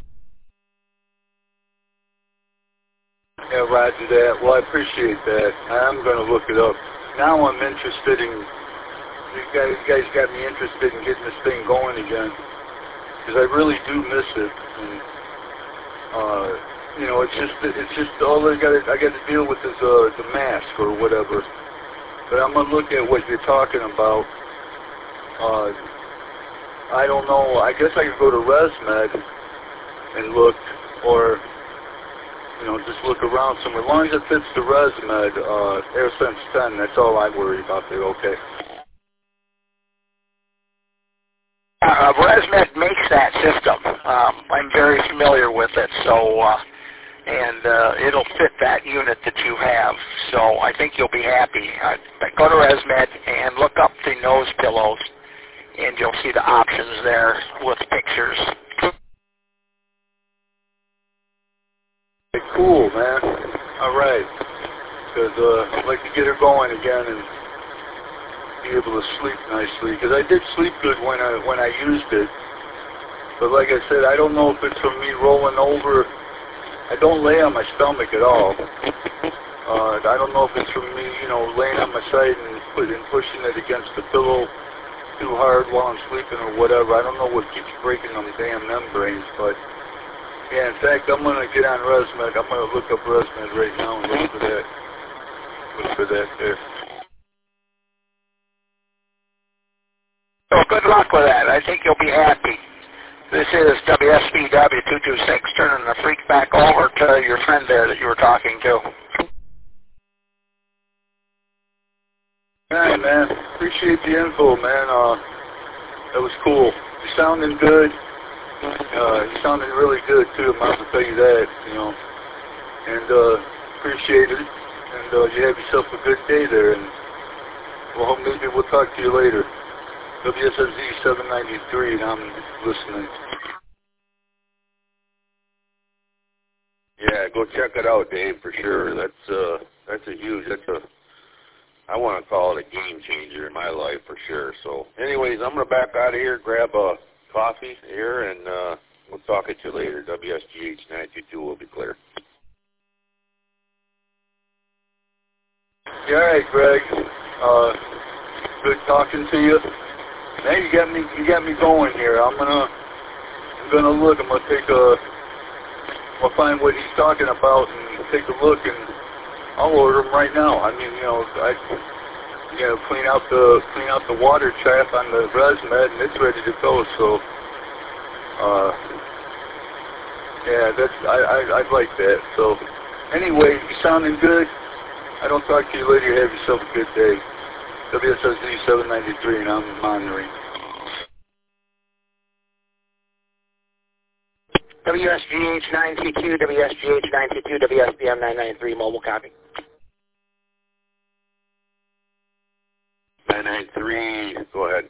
Yeah, roger that. Well, I appreciate that. I'm going to look it up. Now I'm interested in, you guys, you guys got me interested in getting this thing going again, because I really do miss it. And, uh, you know, it's just, it's just all I got to, I got to deal with is uh, the mask or whatever. But I'm going to look at what you're talking about. Uh, I don't know. I guess I could go to ResMed and look, or you know, just look around somewhere. As long as it fits the ResMed, uh, AirSense ten, that's all I worry about. They're okay. Uh, ResMed makes that system. Um, I'm very familiar with it, so uh, and uh, it'll fit that unit that you have. So I think you'll be happy. Uh, go to ResMed and look up the nose pillows, and you'll see the options there with pictures. Cool, man. All right. Because uh, I'd like to get her going again and be able to sleep nicely. Because I did sleep good when I when I used it. But like I said, I don't know if it's from me rolling over. I don't lay on my stomach at all. Uh, I don't know if it's from me, you know, laying on my side and, put, and pushing it against the pillow too hard while I'm sleeping or whatever. I don't know what keeps breaking them damn membranes, but yeah, in fact, I'm going to get on ResMed. I'm going to look up ResMed right now and look for that. Look for that there. So good luck with that. I think you'll be happy. This is W S B W two two six, turning the freak back over to your friend there that you were talking to. All right, man. Appreciate the info, man. Uh, that was cool. You're sounding good. Uh, you sounded really good, too. I'm about to tell you that, you know. And uh, appreciate it. And uh, you have yourself a good day there. And well, maybe we'll talk to you later. W S S Z seven ninety-three, and I'm listening. Yeah, go check it out, Dave, for sure. That's uh, that's a huge. That's a. I want to call it a game changer in my life for sure. So, anyways, I'm gonna back out of here, grab a coffee here, and uh, we'll talk at you later. W S G H nine two two will be clear. Yeah, all right, Greg. Uh, good talking to you. Man, you got me. You got me going here. I'm gonna. I'm gonna look. I'm gonna take a. I'll find what he's talking about and take a look, and I'll order them right now. I mean, you know, I. You know, clean out the clean out the water trap on the ResMed, and it's ready to go. So. Uh, yeah, that's I, I I'd like that. So, anyway, you sounding good. I don't talk to you later. Have yourself a good day. W S S Z seven ninety-three, and I'm monitoring. W S G H nine two two, W S G H nine two two, W S B M nine nine three, mobile copy. nine nine three, go ahead.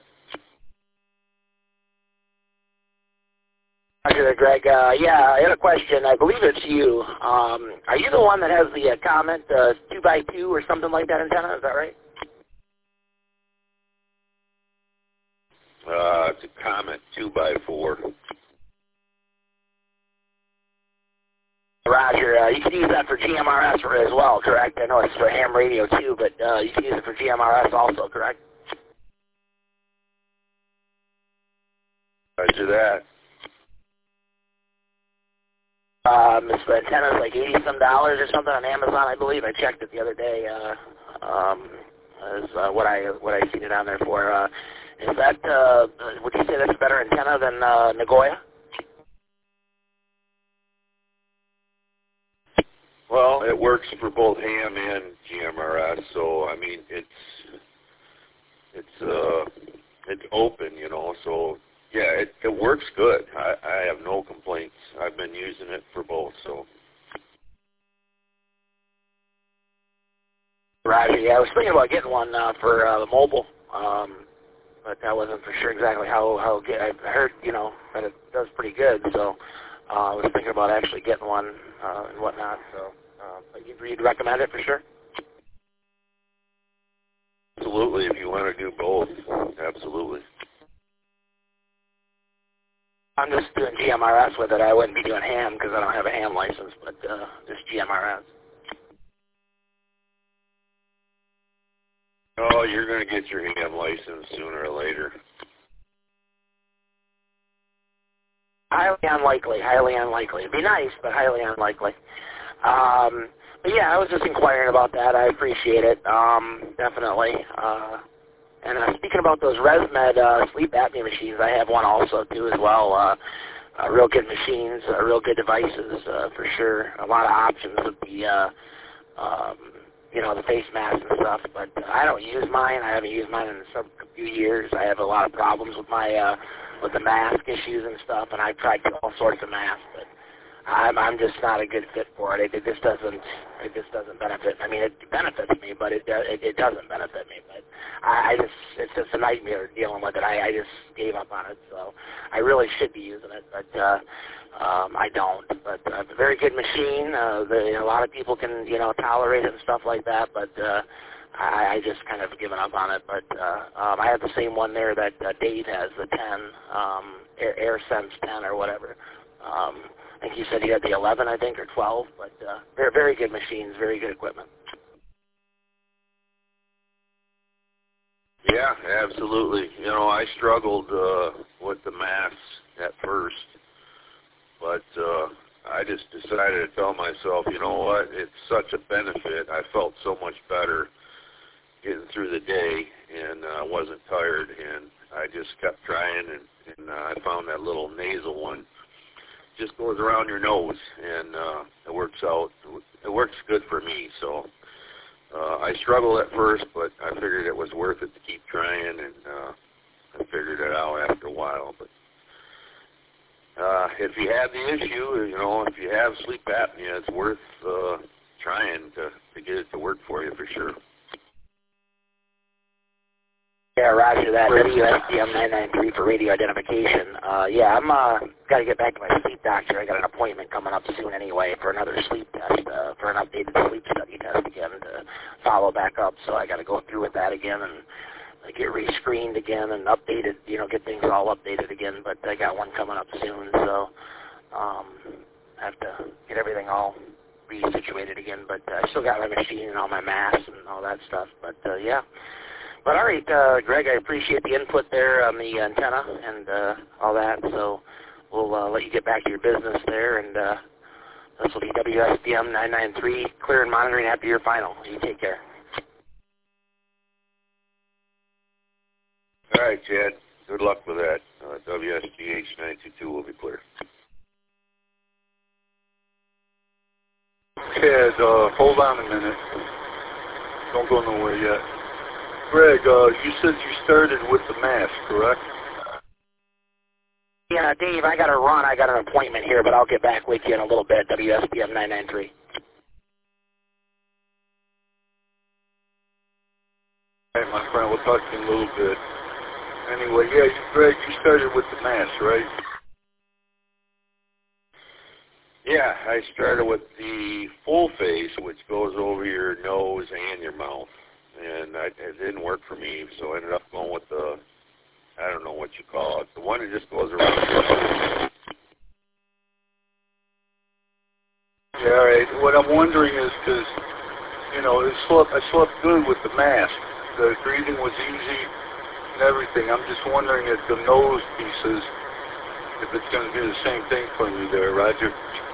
Roger there, Greg. Uh, yeah, I had a question. I believe it's you. Um, are you the one that has the uh, comment, uh, two by two or something like that antenna? Is that right? Uh, it's a Comet two by four. Roger. Uh, you can use that for G M R S as well, correct? I know it's for ham radio too, but uh, you can use it for G M R S also, correct? Roger that. Um, this antenna is like eighty some dollars or something on Amazon, I believe. I checked it the other day. Uh, um, is uh, what I what I seen it on there for. Uh, is that uh, would you say that's a better antenna than uh, Nagoya? Well, it works for both ham and G M R S, so I mean it's it's uh it's open, you know. So yeah, it it works good. I, I have no complaints. I've been using it for both, so. Roger. Yeah, I was thinking about getting one uh, for uh, the mobile, um, but I wasn't for sure exactly how how good. I heard, you know, that it does pretty good, so uh, I was thinking about actually getting one uh, and whatnot. So, uh, but you'd, you'd recommend it for sure? Absolutely, if you want to do both, absolutely. I'm just doing G M R S with it. I wouldn't be doing ham because I don't have a ham license, but uh, just G M R S. Oh, you're going to get your ham license sooner or later. Highly unlikely, highly unlikely. It'd be nice, but highly unlikely. Um, but yeah, I was just inquiring about that. I appreciate it, um, definitely. Uh, and uh, speaking about those ResMed uh, sleep apnea machines, I have one also too as well. Uh, uh, real good machines, uh, real good devices uh, for sure. A lot of options with the, uh, um, you know, the face mask and stuff. But uh, I don't use mine. I haven't used mine in some few years. I have a lot of problems with my uh, with the mask issues and stuff, and I've tried all sorts of masks, but I'm I'm just not a good fit for it. It, it just doesn't it just doesn't benefit. I mean, it benefits me, but it it, it doesn't benefit me. But I, I just it's just a nightmare dealing with it. I, I just gave up on it. So I really should be using it, but uh, um, I don't. But uh, a very good machine. Uh, the, a lot of people can you know tolerate it and stuff like that, but. Uh, I, I just kind of given up on it, but uh, um, I have the same one there that uh, Dave has, the ten, um, Air, AirSense ten or whatever. Um, I think you said he had the eleven, I think, or twelve, but uh, very, very good machines, very good equipment. Yeah, absolutely. You know, I struggled uh, with the masks at first, but uh, I just decided to tell myself, you know what, it's such a benefit. I felt so much better getting through the day, and I uh, wasn't tired, and I just kept trying, and, and uh, I found that little nasal one. Just goes around your nose, and uh, it works out. It works good for me, so uh, I struggled at first, but I figured it was worth it to keep trying, and uh, I figured it out after a while. But uh, if you have the issue, you know, if you have sleep apnea, it's worth uh, trying to, to get it to work for you for sure. Yeah, roger that. W S D M nine nine three for radio identification. Uh, yeah, I'm uh, got to get back to my sleep doctor. I got an appointment coming up soon anyway for another sleep test, uh, for an updated sleep study test again to follow back up. So I got to go through with that again and uh, get re-screened again and updated, you know, get things all updated again. But I got one coming up soon, so um, I have to get everything all re-situated again. But uh, I still got my machine and all my masks and all that stuff. But uh, yeah. But all right, uh, Greg, I appreciate the input there on the antenna and uh, all that. So we'll uh, let you get back to your business there, and uh, this will be W S D M nine nine three, clear and monitoring after your final. You take care. All right, Chad. Good luck with that. Uh, W S G H nine two two will be clear. Chad, uh, hold on a minute. Don't go nowhere yet. Greg, uh, you said you started with the mask, correct? Yeah, Dave, I got to run. I got an appointment here, but I'll get back with you in a little bit. W S D M nine nine three. All right, my friend, we'll talk to you in a little bit. Anyway, yeah, you, Greg, you started with the mask, right? Yeah, I started with the full face, which goes over your nose and your mouth. And I, it didn't work for me, so I ended up going with the, I don't know what you call it, the one that just goes around. Yeah, all right. What I'm wondering is, because, you know, it slept, I slept good with the mask. The breathing was easy and everything. I'm just wondering if the nose pieces, if it's going to do the same thing for me there, Roger.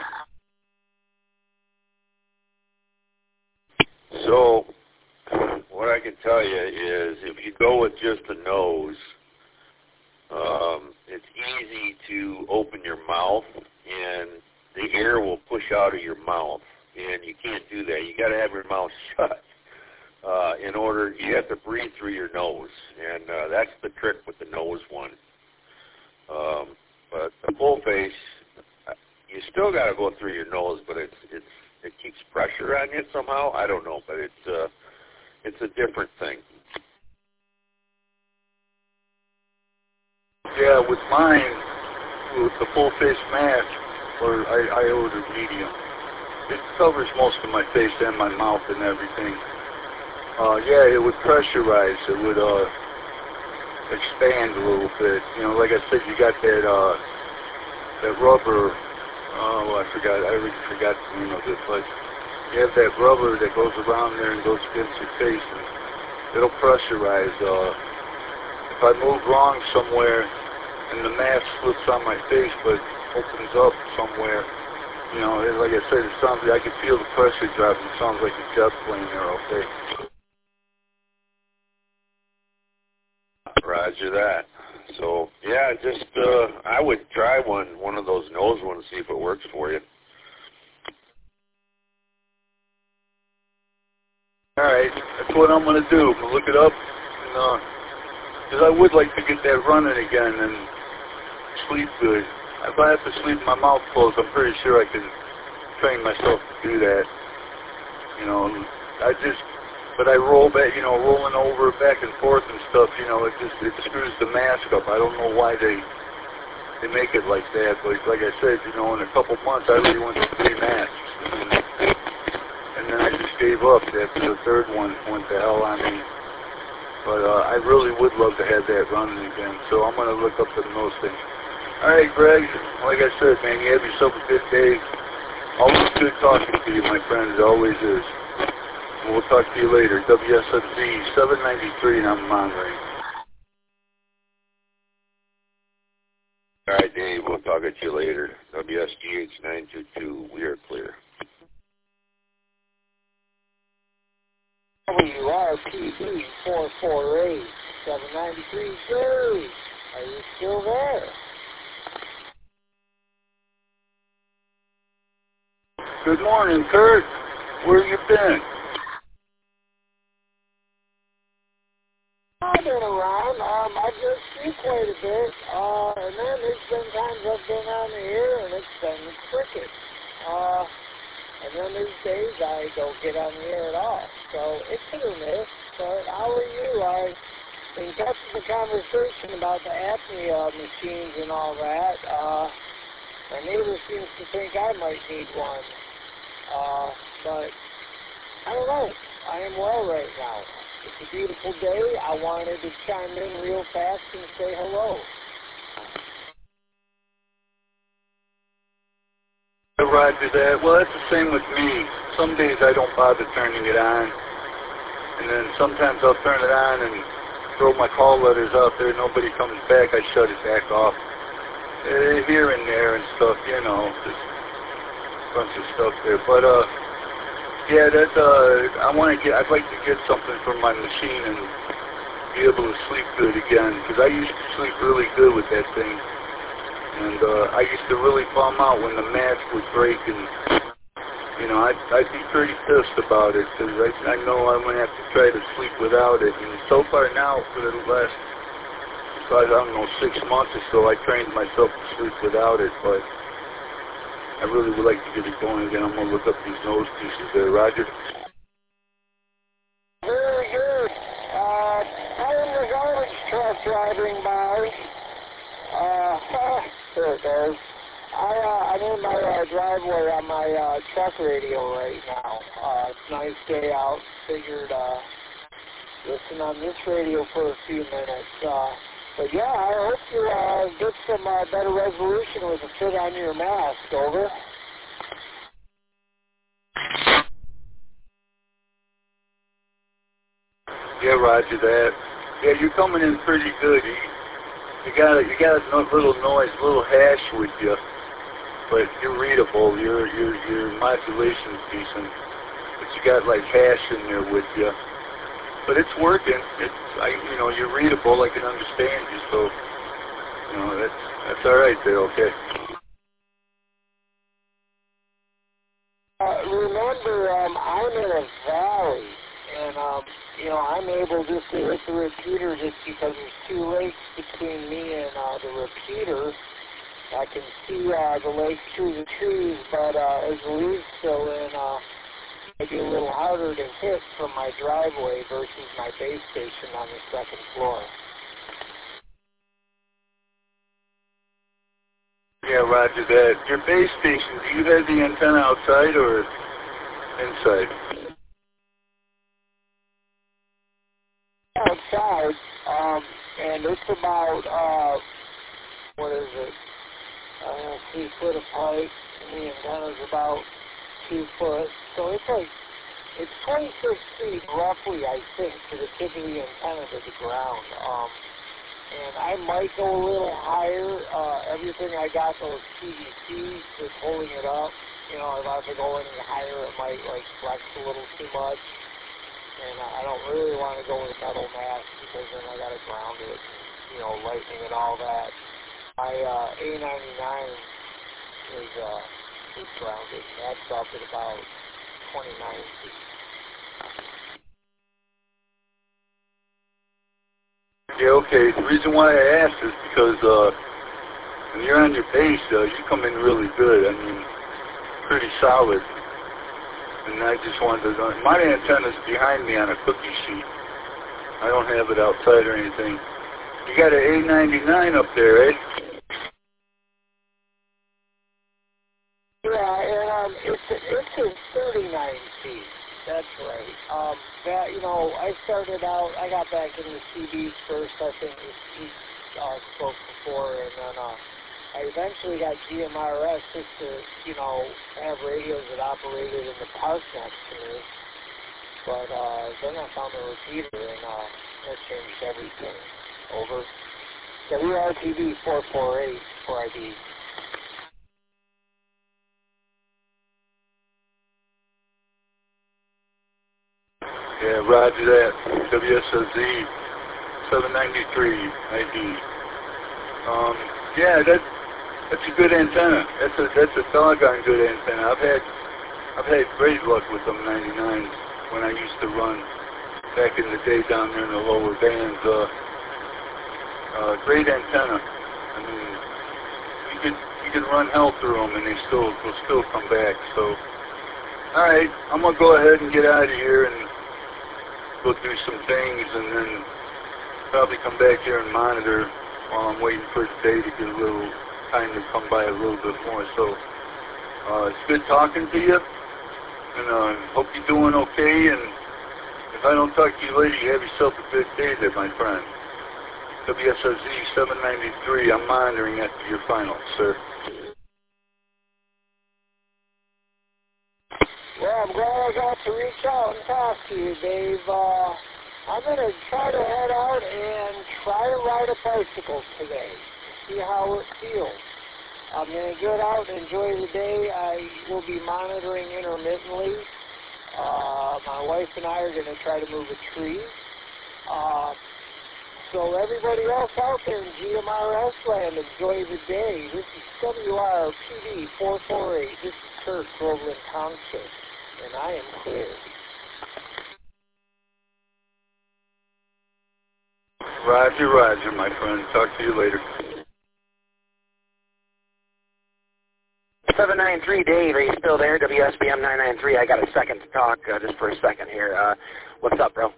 So what I can tell you is if you go with just the nose, um, it's easy to open your mouth and the air will push out of your mouth, and you can't do that. You got to have your mouth shut. Uh, in order, you have to breathe through your nose, and uh, that's the trick with the nose one. Um, but the full face, you still got to go through your nose, but it's it's it keeps pressure on you somehow. I don't know, but it's uh, it's a different thing. Yeah, with mine, with the full face mask, or I, I ordered medium. It covers most of my face and my mouth and everything. uh, yeah, it would pressurize. It would uh, expand a little bit. You know, like I said, you got that uh, that rubber. Oh, I forgot. I already forgot the name of it. But you have that rubber that goes around there and goes against your face, and it'll pressurize. Uh, if I move wrong somewhere and the mask slips on my face, but opens up somewhere, you know, it, like I said, it sounds like I can feel the pressure drop. It sounds like a jet plane there. Okay. Roger that. So, yeah, just, uh, I would try one, one of those nose ones, see if it works for you. All right, that's what I'm going to do. I'm going to look it up, and, because uh, I would like to get that running again and sleep good. If I have to sleep with my mouth closed, I'm pretty sure I can train myself to do that. You know, I just... But I roll back, you know, rolling over back and forth and stuff, you know, it just, it screws the mask up. I don't know why they they make it like that, but like I said, you know, in a couple months I already went to three masks. And, and then I just gave up after the third one went to hell on me. But uh, I really would love to have that running again, so I'm going to look up the nose thing. All right, Greg, like I said, man, you have yourself a good day. Always good talking to you, my friend, it always is. We'll talk to you later. W S M Z seven ninety-three, and I'm Monterey. All right, Dave, we'll talk at you later. W S G H nine two two, we are clear. W R P D four four eight, seven ninety-three, Jerry. Are you still there? Good morning, Kurt. Where you been? I've been around. Um, I just sleep quite a bit, uh, and then there's been times I've been on the air and it's been cricket. Uh, and then there's days I don't get on the air at all. So it's hit or miss. But how are you? I in touch with the conversation about the apnea machines and all that. Uh, my neighbor seems to think I might need one. Uh, but I don't know. I am well right now. It's a beautiful day. I wanted to chime in real fast and say hello. Roger that. Well, that's the same with me. Some days I don't bother turning it on. And then sometimes I'll turn it on and throw my call letters out there. Nobody comes back. I shut it back off. Uh, here and there and stuff, you know. Just a bunch of stuff there. But, uh... yeah, that, uh, I want to get, I'd like to get something from my machine and be able to sleep good again, because I used to sleep really good with that thing, and, uh, I used to really bum out when the mask would break, and, you know, I'd, I'd be pretty pissed about it, because I, I know I'm going to have to try to sleep without it, and so far now, for the last, I don't know, six months or so, I trained myself to sleep without it, but I really would like to get it going again. I'm going to look up these nose pieces there. Roger? Very good. Uh, I am the garbage truck driving by. Uh, there it goes. I, uh, I'm in my uh, driveway on my uh, truck radio right now. Uh, it's a nice day out. Figured, uh, listen on this radio for a few minutes. Uh, But yeah, I hope you uh, get some uh, better resolution with a fit on your mask. Over. Yeah, Roger that. Yeah, you're coming in pretty good. You, you got a, you got a little noise, a little hash with you, but you're readable. Your your your modulation's decent, but you got like hash in there with you. But it's working. It's, I, you know, you're readable. I can understand you, so, you know, that's, that's all right there, okay? Uh, remember, um, I'm in a valley, and, um, you know, I'm able just to hit the repeater just because there's two lakes between me and uh, the repeater. I can see uh, the lake through the trees, but uh, as the leaves fill in, uh, maybe a little harder to hit from my driveway versus my base station on the second floor. Yeah, Roger that. Your base station, do you have the antenna outside or inside? outside, um, and it's about, uh, what is it, uh, three foot of pipe, and the antenna's about two foot. So it's like, it's twenty-six feet roughly, I think, to the tip of the antenna to the ground. Um, and I might go a little higher. Uh, everything I got those P V Cs just holding it up. You know, if I have to go any higher, it might like flex a little too much. And I don't really want to go with metal mast because then I got to ground it, you know, lightning and all that. My uh, A ninety-nine is uh, is grounded. That's up at about twenty-nine feet. Yeah, okay. The reason why I asked is because uh, when you're on your base, uh, you come in really good. I mean, pretty solid. And I just wanted to know. My antenna's behind me on a cookie sheet. I don't have it outside or anything. You got an A ninety-nine up there, eh? Yeah, and um, it's it's a thirty-nine feet. That's right. Um, that you know, I started out. I got back into C Ds first. I think we uh, spoke before, and then uh, I eventually got G M R S just to you know have radios that operated in the park next to me. But uh, then I found the repeater, and uh, that changed everything. Over. W R T V four four eight for I D. Yeah, roger that. W S O Z seven ninety-three I D. Um, yeah, that that's a good antenna. That's a that's a doggone good antenna. I've had I've had great luck with them ninety-nines when I used to run back in the day down there in the lower bands. Uh, uh, great antenna. I mean, you can you can run hell through them and they still will still come back. So, all right, I'm gonna go ahead and get out of here and go do some things, and then probably come back here and monitor while I'm waiting for the day to get a little time to come by a little bit more. So uh, it's good talking to you, and uh, hope you're doing okay. And if I don't talk to you later, you have yourself a good day there, my friend. W S O Z seven ninety-three, I'm monitoring after your final, sir. Well, I'm glad I got to reach out and talk to you, Dave. Uh, I'm going to try to head out and try to ride a bicycle today, see how it feels. I'm going to get out and enjoy the day. I will be monitoring intermittently. Uh, my wife and I are going to try to move a tree. Uh, so everybody else out there in G M R S land, enjoy the day. This is W R P D four four eight. This is Kurt, Groveland Township, and I am clear. Roger, roger, my friend. Talk to you later. seven nine three, Dave, are you still there? W S B M nine nine three. I got a second to talk, uh, just for a second here. Uh, what's up, bro?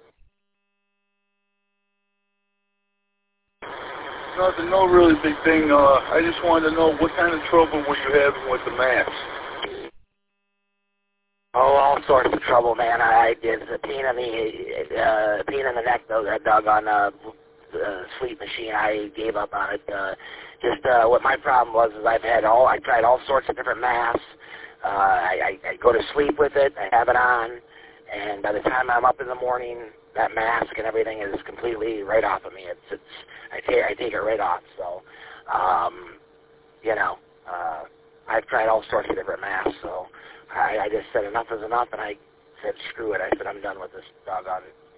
Nothing, no really big thing. Uh, I just wanted to know what kind of trouble were you having with the maps? Oh, all sorts of trouble, man. I did a pain in the uh, pain in the neck, though. That doggone uh, uh, sleep machine. I gave up on it. Uh, just uh, what my problem was is I've had all. I tried all sorts of different masks. Uh, I, I, I go to sleep with it. I have it on, and by the time I'm up in the morning, that mask and everything is completely right off of me. It's it's I take I take it right off. So, um, you know, uh, I've tried all sorts of different masks. So. I, I just said enough is enough, and I said screw it. I said I'm done with this doggone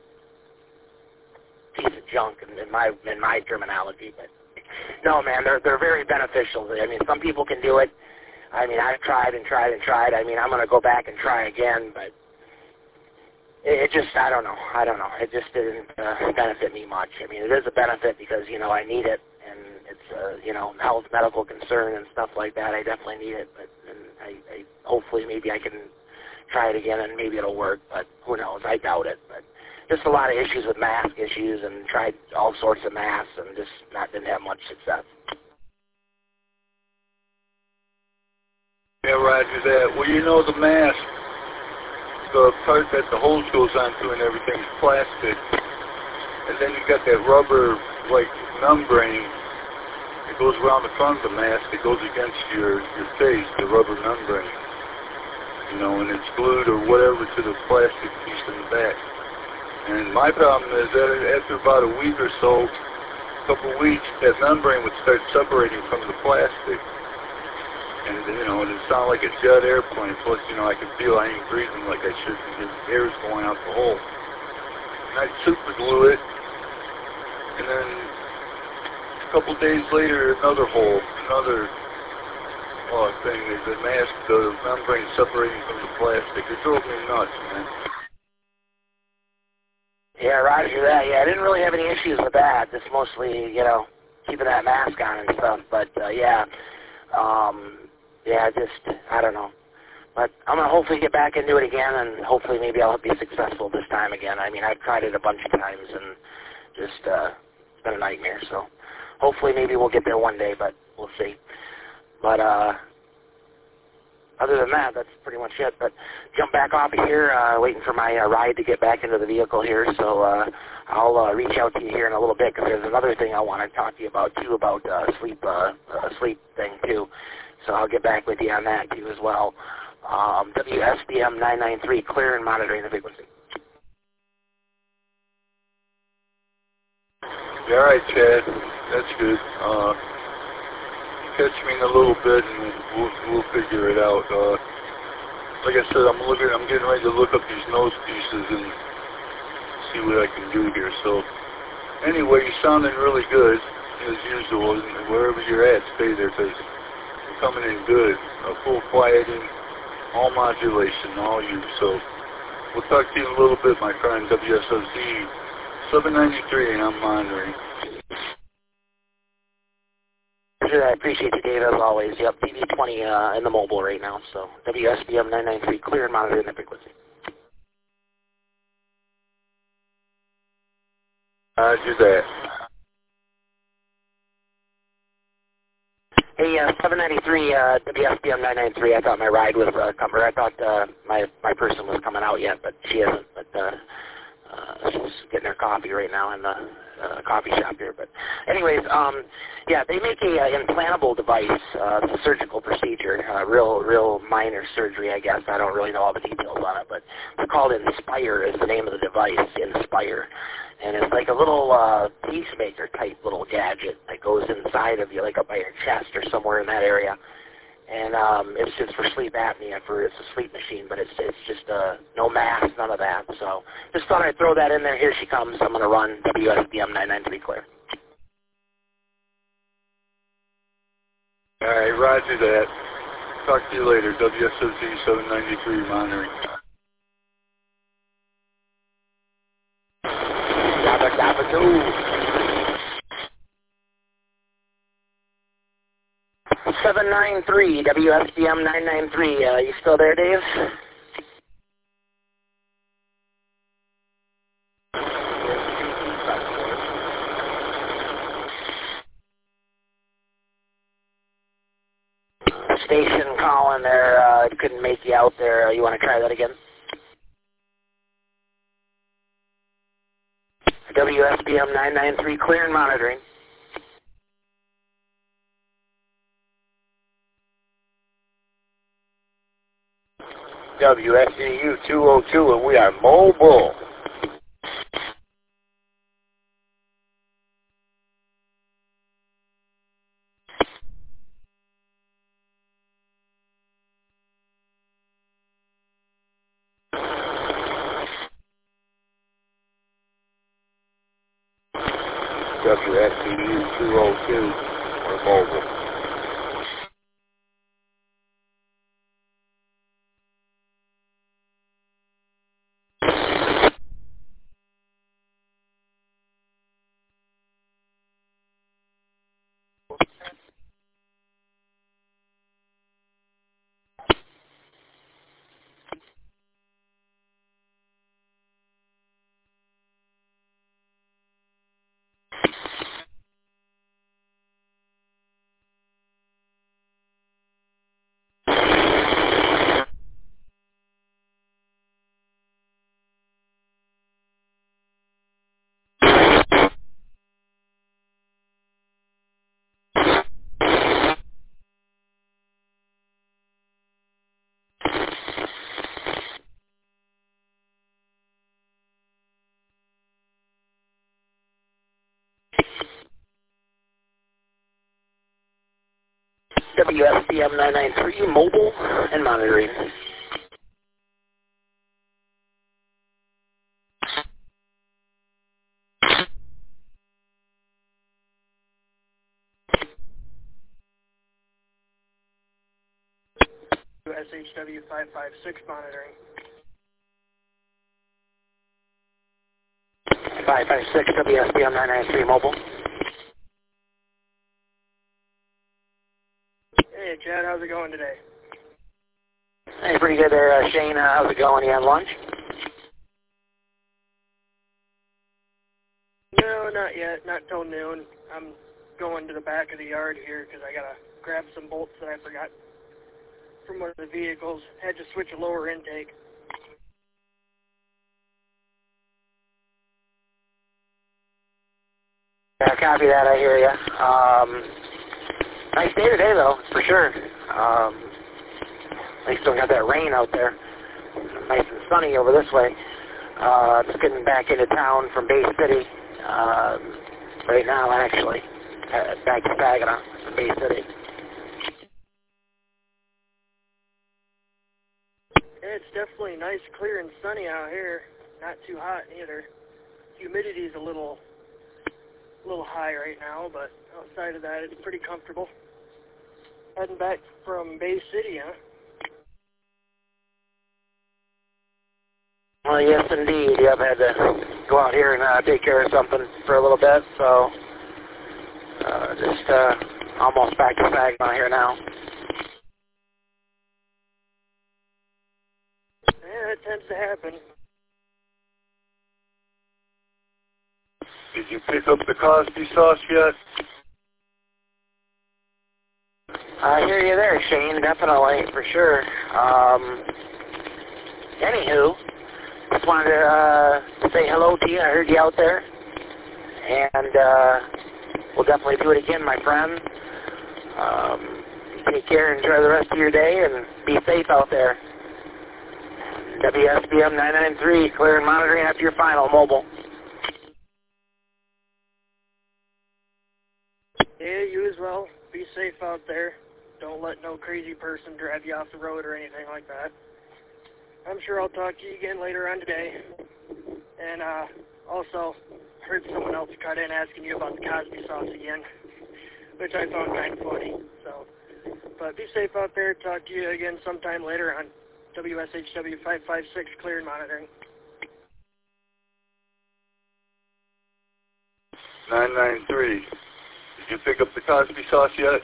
piece of junk in, in my in my terminology. But no, man, they're they're very beneficial. I mean, some people can do it. I mean, I've tried and tried and tried. I mean, I'm going to go back and try again, but it, it just I don't know. I don't know. It just didn't uh, benefit me much. I mean, it is a benefit because you know I need it, and it's uh, you know health medical concern and stuff like that. I definitely need it, but and I, I hopefully maybe I can try it again and maybe it'll work, but who knows? I doubt it. But just a lot of issues with mask issues, and tried all sorts of masks and just not didn't have much success. Yeah, roger that. Well, you know the mask, the part that the hose goes onto and everything's plastic. and then you got that rubber, like, membrane. It goes around the front of the mask. It goes against your, your face, the rubber membrane. You know, and it's glued or whatever to the plastic piece in the back. And my problem is that after about a week or so, a couple of weeks, that membrane would start separating from the plastic. And, you know, it would sound like a jet airplane. Plus, you know, I could feel I ain't breathing like I should because air is going out the hole. And I'd super glue it. And then a couple days later, another hole, another oh, thing. The mask, the membrane separating from the plastic. It drove me nuts, man. Yeah, roger that. Yeah, I didn't really have any issues with that. Just mostly, you know, keeping that mask on and stuff. But, uh, yeah, um, yeah, just, I don't know. But I'm going to hopefully get back into it again, and hopefully maybe I'll be successful this time again. I mean, I've tried it a bunch of times, and just, uh, it's been a nightmare. So hopefully maybe we'll get there one day, but we'll see. But, uh, other than that, that's pretty much it. But jump back off of here, uh, waiting for my uh, ride to get back into the vehicle here. So uh, I'll uh, reach out to you here in a little bit because there's another thing I want to talk to you about, too, about uh, sleep, uh, uh, sleep thing, too. So I'll get back with you on that, too, as well. Um, W S B M nine nine three, clear and monitoring the frequency. Yeah, all right, Chad. That's good. Uh, catch me in a little bit, and we'll we'll figure it out. Uh, like I said, I'm looking. I'm getting ready to look up these nose pieces and see what I can do here. So, anyway, you're sounding really good as usual. And wherever you're at, stay there because you're coming in good. Uh, full quieting, all modulation, all you. So, we'll talk to you in a little bit, my friend. W S O Z seven ninety-three, and I'm monitoring. I appreciate you, Dave, as always. Yep, T V twenty uh, in the mobile right now. So W S B M nine nine three, clear and monitoring the frequency. Roger that. Hey, uh, seven ninety-three, uh, W S B M nine nine three. I thought my ride was uh, coming. I thought uh, my my person was coming out yet, but she isn't. But uh, uh, she's getting her coffee right now in the uh, coffee shop here. But anyways, um, yeah, they make a uh, implantable device. Uh, it's a surgical procedure, uh, real real minor surgery, I guess. I don't really know all the details on it, but it's called Inspire. Is the name of the device, Inspire. And it's like a little uh, pacemaker type little gadget that goes inside of you, like up by your chest or somewhere in that area. And um, it's just for sleep apnea. For it's a sleep machine, but it's it's just uh, no mask, none of that. So just thought I'd throw that in there. Here she comes. I'm going to run W S B M nine nine three clear. All right, roger that. Talk to you later. W S O Z seven ninety-three monitoring. Dabba dabba doo. seven nine three, W S B M nine nine three. Uh, you still there, Dave? Station calling there. Uh, couldn't make you out there. Uh, you want to try that again? W S B M nine nine three, clear and monitoring. W S C U two oh two, and we are mobile. W S C U two oh two, we're mobile. W S B M nine nine three, mobile and monitoring. S H W five five six monitoring. five five six, W S B M nine nine three, mobile. Hey, Chad, how's it going today? Hey, pretty good there, uh, Shane. Uh, how's it going? You had lunch? No, not yet. Not till noon. I'm going to the back of the yard here because I got to grab some bolts that I forgot from one of the vehicles. Had to switch a lower intake. Yeah, copy that. I hear you. Um, nice day today, though, for sure. Um, at least don't got that rain out there. Nice and sunny over this way. Uh, just getting back into town from Bay City um, right now, actually. Uh, back to Saginaw from Bay City. Yeah, it's definitely nice, clear, and sunny out here. Not too hot either. Humidity's a little, little high right now, but outside of that, it's pretty comfortable. Heading back from Bay City, huh? Well, yes, indeed. Yep, I had to go out here and uh, take care of something for a little bit, so uh, just uh, almost back to Saginaw here now. Yeah, that tends to happen. Did you pick up the Cosby sauce yet? I hear you there, Shane, definitely, for sure. Um, anywho, just wanted to uh, say hello to you. I heard you out there. And uh, we'll definitely do it again, my friend. Um, take care, enjoy the rest of your day, and be safe out there. W S B M nine nine three, clear and monitoring after your final, mobile. Yeah, you as well. Be safe out there. Don't let no crazy person drive you off the road or anything like that. I'm sure I'll talk to you again later on today. And uh, also, heard someone else cut in asking you about the Cosby sauce again, which I found kind of funny. So, but be safe out there. Talk to you again sometime later on W S H W five five six, clear and monitoring. nine nine three. Did you pick up the Cosby sauce yet?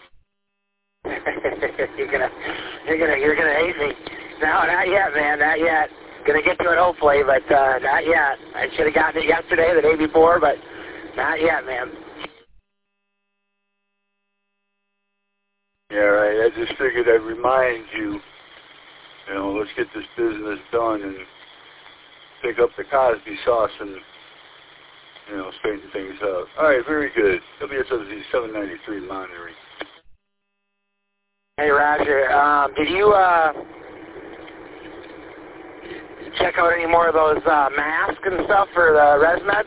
you're gonna, you're gonna, you're gonna hate me. No, not yet, man. Not yet. Gonna get to it hopefully, but uh, not yet. I should have gotten it yesterday, the day before, but not yet, man. Yeah, right. I just figured I'd remind you. You know, let's get this business done and pick up the Cosby sauce and, you know, straighten things out. All right, very good. W S O Z seven ninety-three monitoring. Hey, Roger. Um, did you uh, check out any more of those uh, masks and stuff for the ResMed?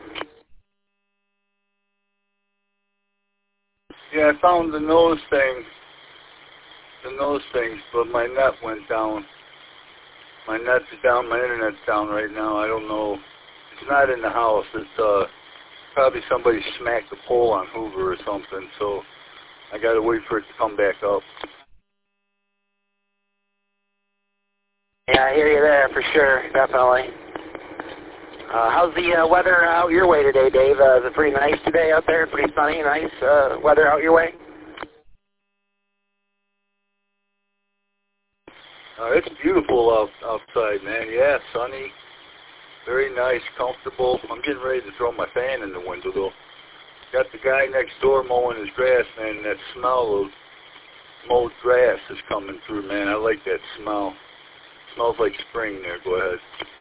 Yeah, I found the nose thing, the nose things, but my net went down. My net's down, my internet's down right now. I don't know. It's not in the house. It's uh, probably somebody smacked the pole on Hoover or something, so I got to wait for it to come back up. Yeah, I hear you there for sure, definitely. Uh, how's the uh, weather out your way today, Dave? Uh, is it pretty nice today out there? Pretty sunny, nice uh, weather out your way? Uh, it's beautiful out, outside, man. Yeah, sunny, very nice, comfortable. I'm getting ready to throw my fan in the window, though. Got the guy next door mowing his grass, man. That smell of mowed grass is coming through, man. I like that smell. Smells like spring there. Go ahead.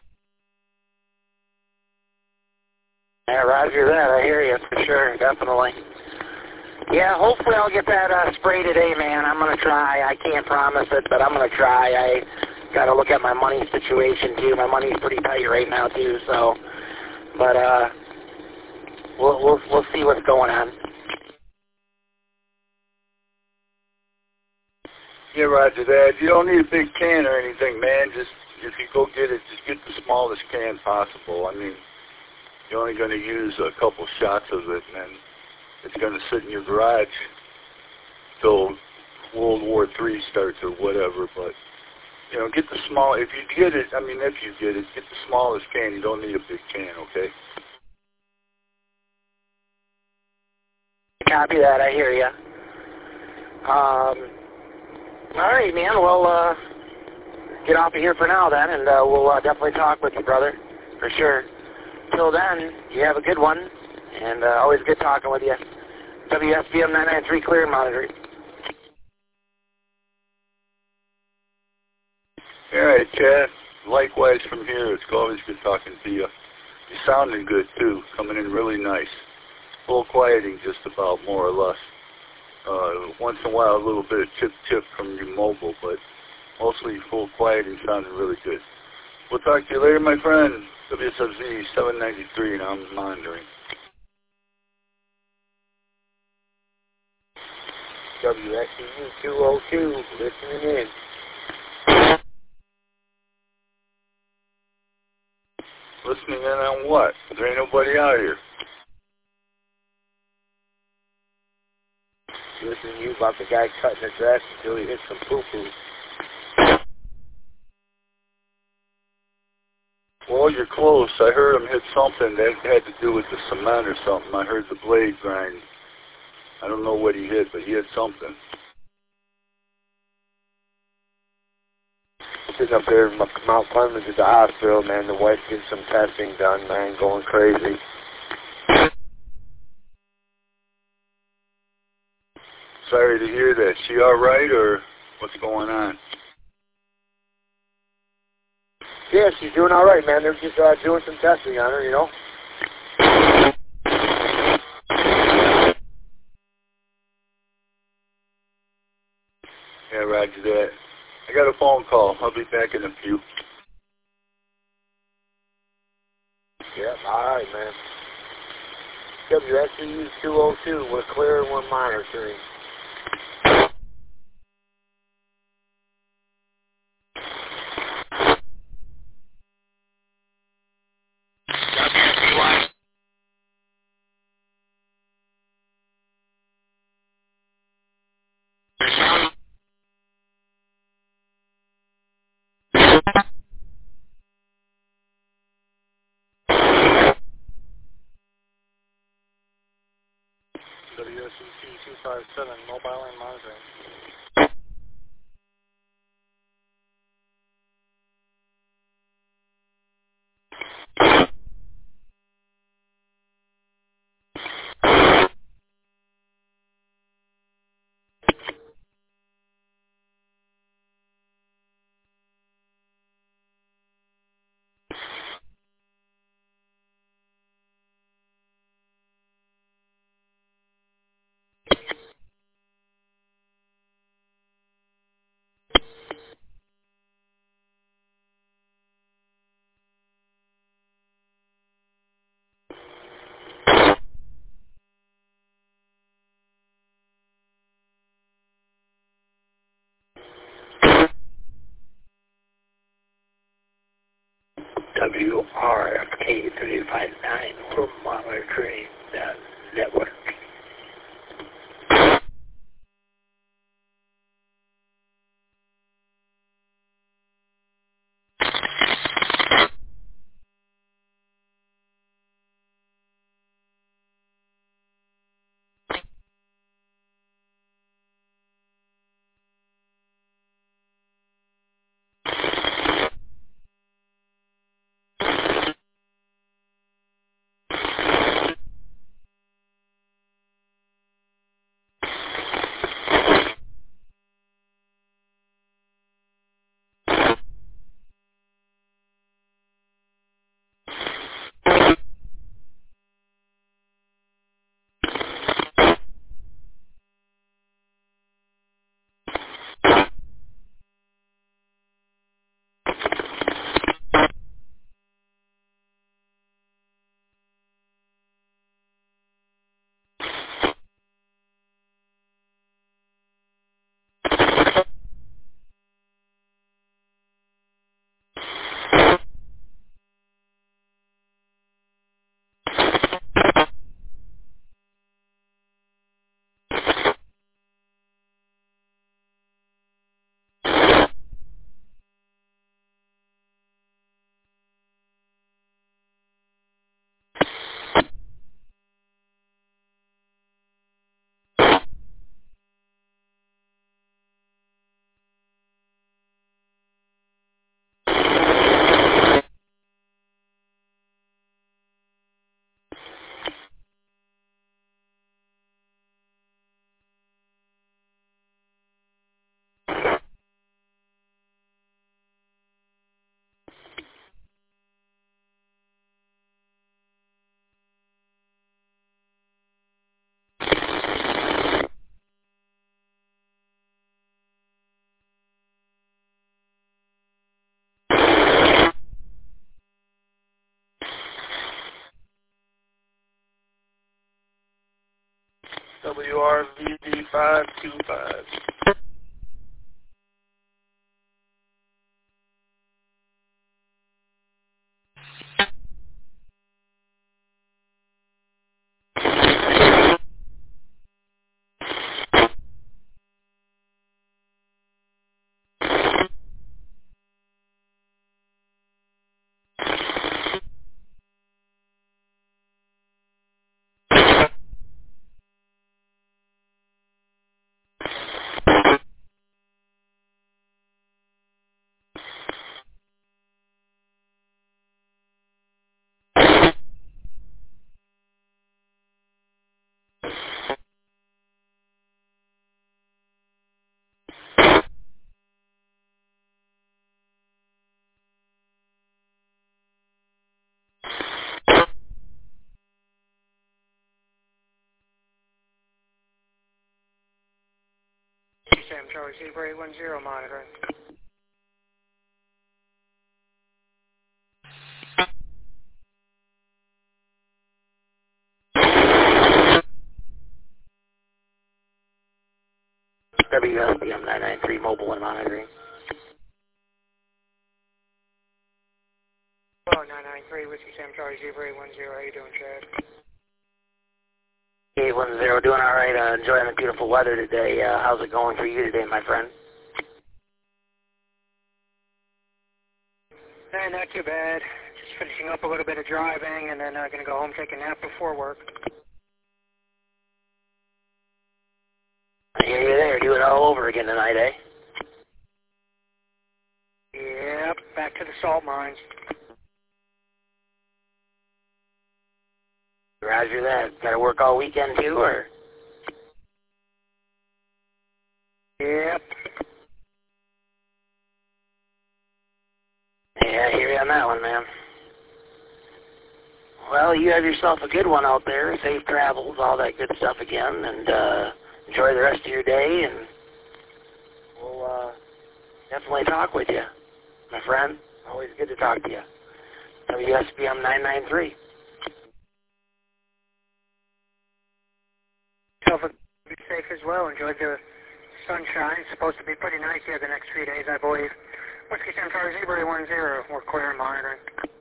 Yeah, roger that. I hear you for sure, definitely. Yeah, hopefully I'll get that uh, spray today, man. I'm going to try. I can't promise it, but I'm going to try. I got to look at my money situation, too. My money's pretty tight right now, too, so. But uh, we'll, we'll, we'll see what's going on. Yeah, roger that. You don't need a big can or anything, man. Just, if you go get it, just get the smallest can possible. I mean, you're only going to use a couple shots of it, and then it's going to sit in your garage till World War Three starts or whatever. But, you know, get the small, if you get it, I mean, if you get it, get the smallest can. You don't need a big can, okay? Copy that. I hear you. Um, all right, man. Well, uh, get off of here for now then, and uh, we'll uh, definitely talk with you, brother, for sure. Till then, you have a good one, and uh, always good talking with you. W S B M nine nine three clear and monitoring. All right, Chad. Likewise from here. It's always good talking to you. You're sounding good, too. Coming in really nice. Full quieting just about, more or less. Uh, once in a while, a little bit of chip-chip from your mobile, but mostly full quieting, sounding really good. We'll talk to you later, my friend. W S F Z seven ninety-three, and I'm monitoring. W S C U two oh two, listening in. Listening in on what? There ain't nobody out here. Listening to you about the guy cutting the grass until he hits some poo-poo. Well, you're close. I heard him hit something that had to do with the cement or something. I heard the blade grind. I don't know what he hit, but he hit something. Sitting up there in Mount Clemens at the hospital, man. The wife getting some testing done, man. Going crazy. Sorry to hear that. She all right, or what's going on? Yeah, she's doing all right, man. They're just uh, doing some testing on her, you know. Yeah, roger that. I got a phone call. I'll be back in a few. Yeah, all right, man. W S C U two oh two, we're clear and we're monitoring. W S C T two five seven, mobile and monitoring. W R F K three five nine, we're monitoring the network. W R V D five two five. Sam Charlie Zebra eight one zero monitoring. W S B M nine nine three mobile and monitoring. Oh, nine nine three, Whiskey Sam Charlie Zebra eight one zero. How you doing, Chad? eight one zero, doing all right. Uh, enjoying the beautiful weather today. Uh, how's it going for you today, my friend? Eh, not too bad. Just finishing up a little bit of driving, and then I'm uh, going to go home, take a nap before work. I hear you there. Do it all over again tonight, eh? Yep, back to the salt mines. Roger that. Got to work all weekend too, or? Yep. Yeah, I hear you on that one, man. Well, you have yourself a good one out there. Safe travels, all that good stuff again, and uh, enjoy the rest of your day, and we'll uh, definitely talk with you, my friend. Always good to talk to you. W S B M nine nine three. Be safe as well. Enjoy the sunshine. It's supposed to be pretty nice here the next few days, I believe. Whiskey Sam Charlie Zebra eight one zero. We're clear and monitoring.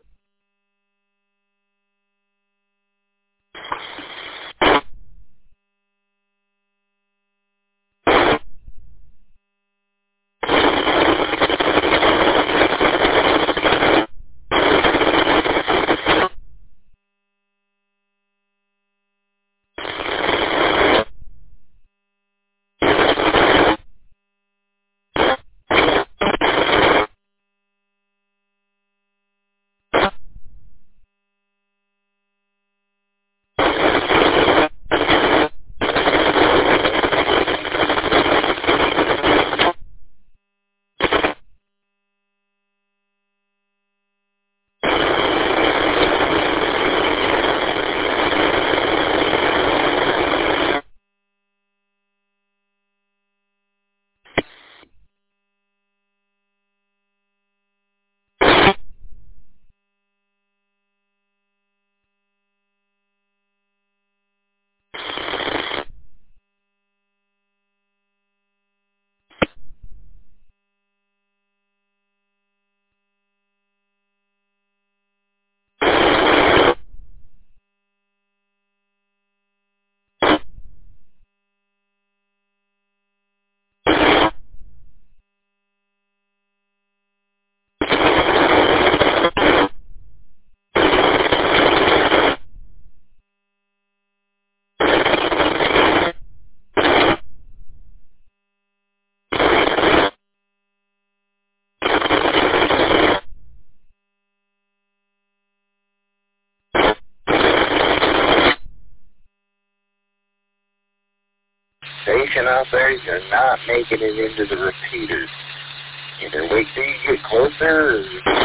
Station out there, you're not making it into the repeaters. Either wait till you get closer,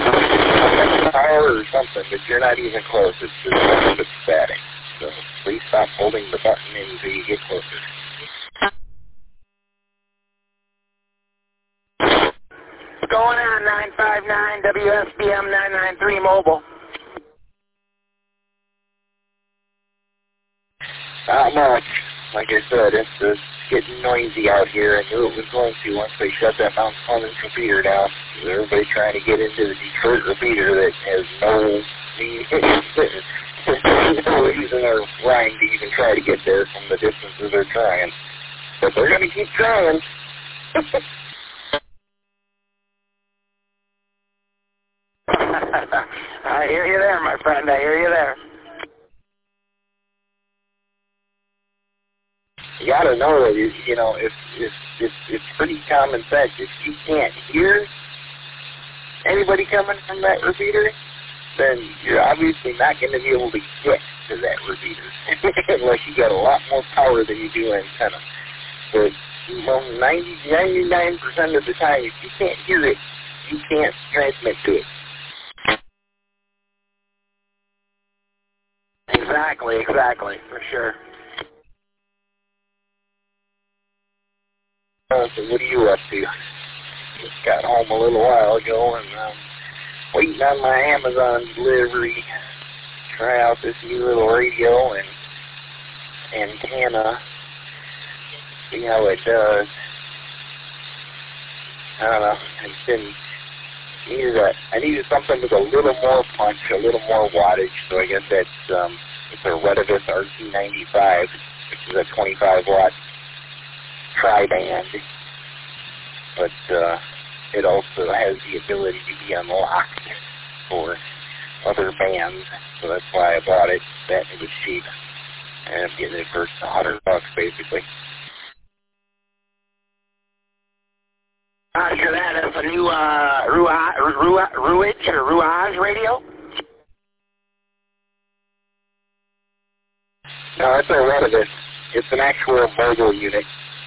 or power or something, but you're not even close. It's just something that's static. So please stop holding the button until you get closer. What's going on, nine five nine W S B M nine nine three mobile? Not much. like I said, it's, it's getting noisy out here. I knew it was going to once they shut that Mount Clemens repeater down. Everybody trying to get into the Detroit repeater that has no, no reason or rhyme to even try to get there from the distances they're trying. But they're going to keep trying. I hear you there, my friend. I hear you there. You got to know that, you, you know, if, if, if it's pretty common sense. If you can't hear anybody coming from that repeater, then you're obviously not going to be able to get to that repeater unless you got a lot more power than you do antenna. But well, ninety, ninety-nine percent of the time, if you can't hear it, you can't transmit to it. Exactly, exactly, for sure. Uh, so what are you up to? Just got home a little while ago and um, waiting on my Amazon delivery. Try out this new little radio and antenna. See how it does. I don't know. It's been needed a, I needed something with a little more punch, a little more wattage. So I guess that's um, it's a Retevis R T ninety-five, which is a twenty-five watt tri-band. But uh, it also has the ability to be unlocked for other bands. So that's why I bought it. That it was cheap, and I'm getting it for a hundred bucks basically. Roger that. That's a new uh, Ruage, Ruage, Ruage or Ruage radio? No, it's a Retevis. It's an actual mobile unit.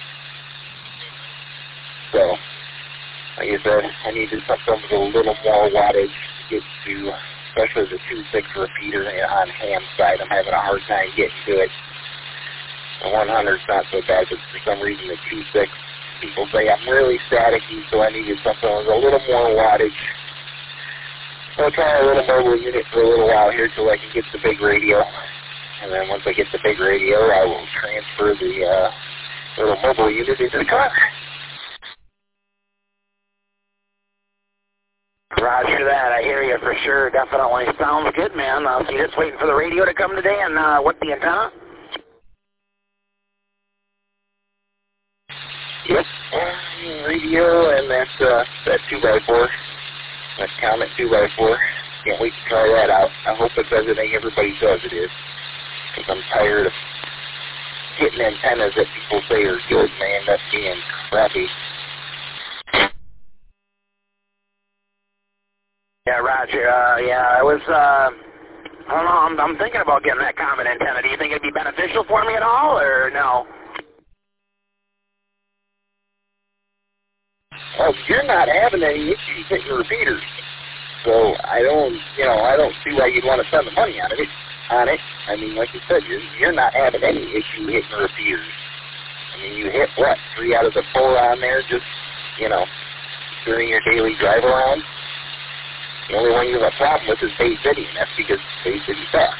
So, like I said, I needed something with a little more wattage to get to, especially the two six repeater on ham side. I'm having a hard time getting to it. The one hundred's not so bad, but for some reason the two six, people say I'm really staticky, so I needed something with a little more wattage. I'll try a little mobile unit for a little while here till I can get the big radio. And then once I get the big radio, I will transfer the uh, little mobile unit into the car. Roger that. I hear you for sure. Definitely. Sounds good, man. Uh, so you're just waiting for the radio to come today, and uh, what, the antenna? Yep. Uh, radio and that, uh, that two by four. That Comet two by four. Can't wait to try that out. I hope it's everything everybody says it is. Because I'm tired of getting antennas that people say are good and they end up being crappy. Yeah, Roger. Uh, yeah, I was, uh, I don't know, I'm, I'm thinking about getting that Comet antenna. Do you think it'd be beneficial for me at all, or no? Well, you're not having any issues hitting repeaters. So I don't, you know, I don't see why you'd want to spend the money on it. On it. I mean, like you said, you're, you're not having any issue hitting repeaters. I mean, you hit, what, three out of the four on there just, you know, during your daily drive around? The only one you have a problem with is Bay City, and that's because Bay City sucks.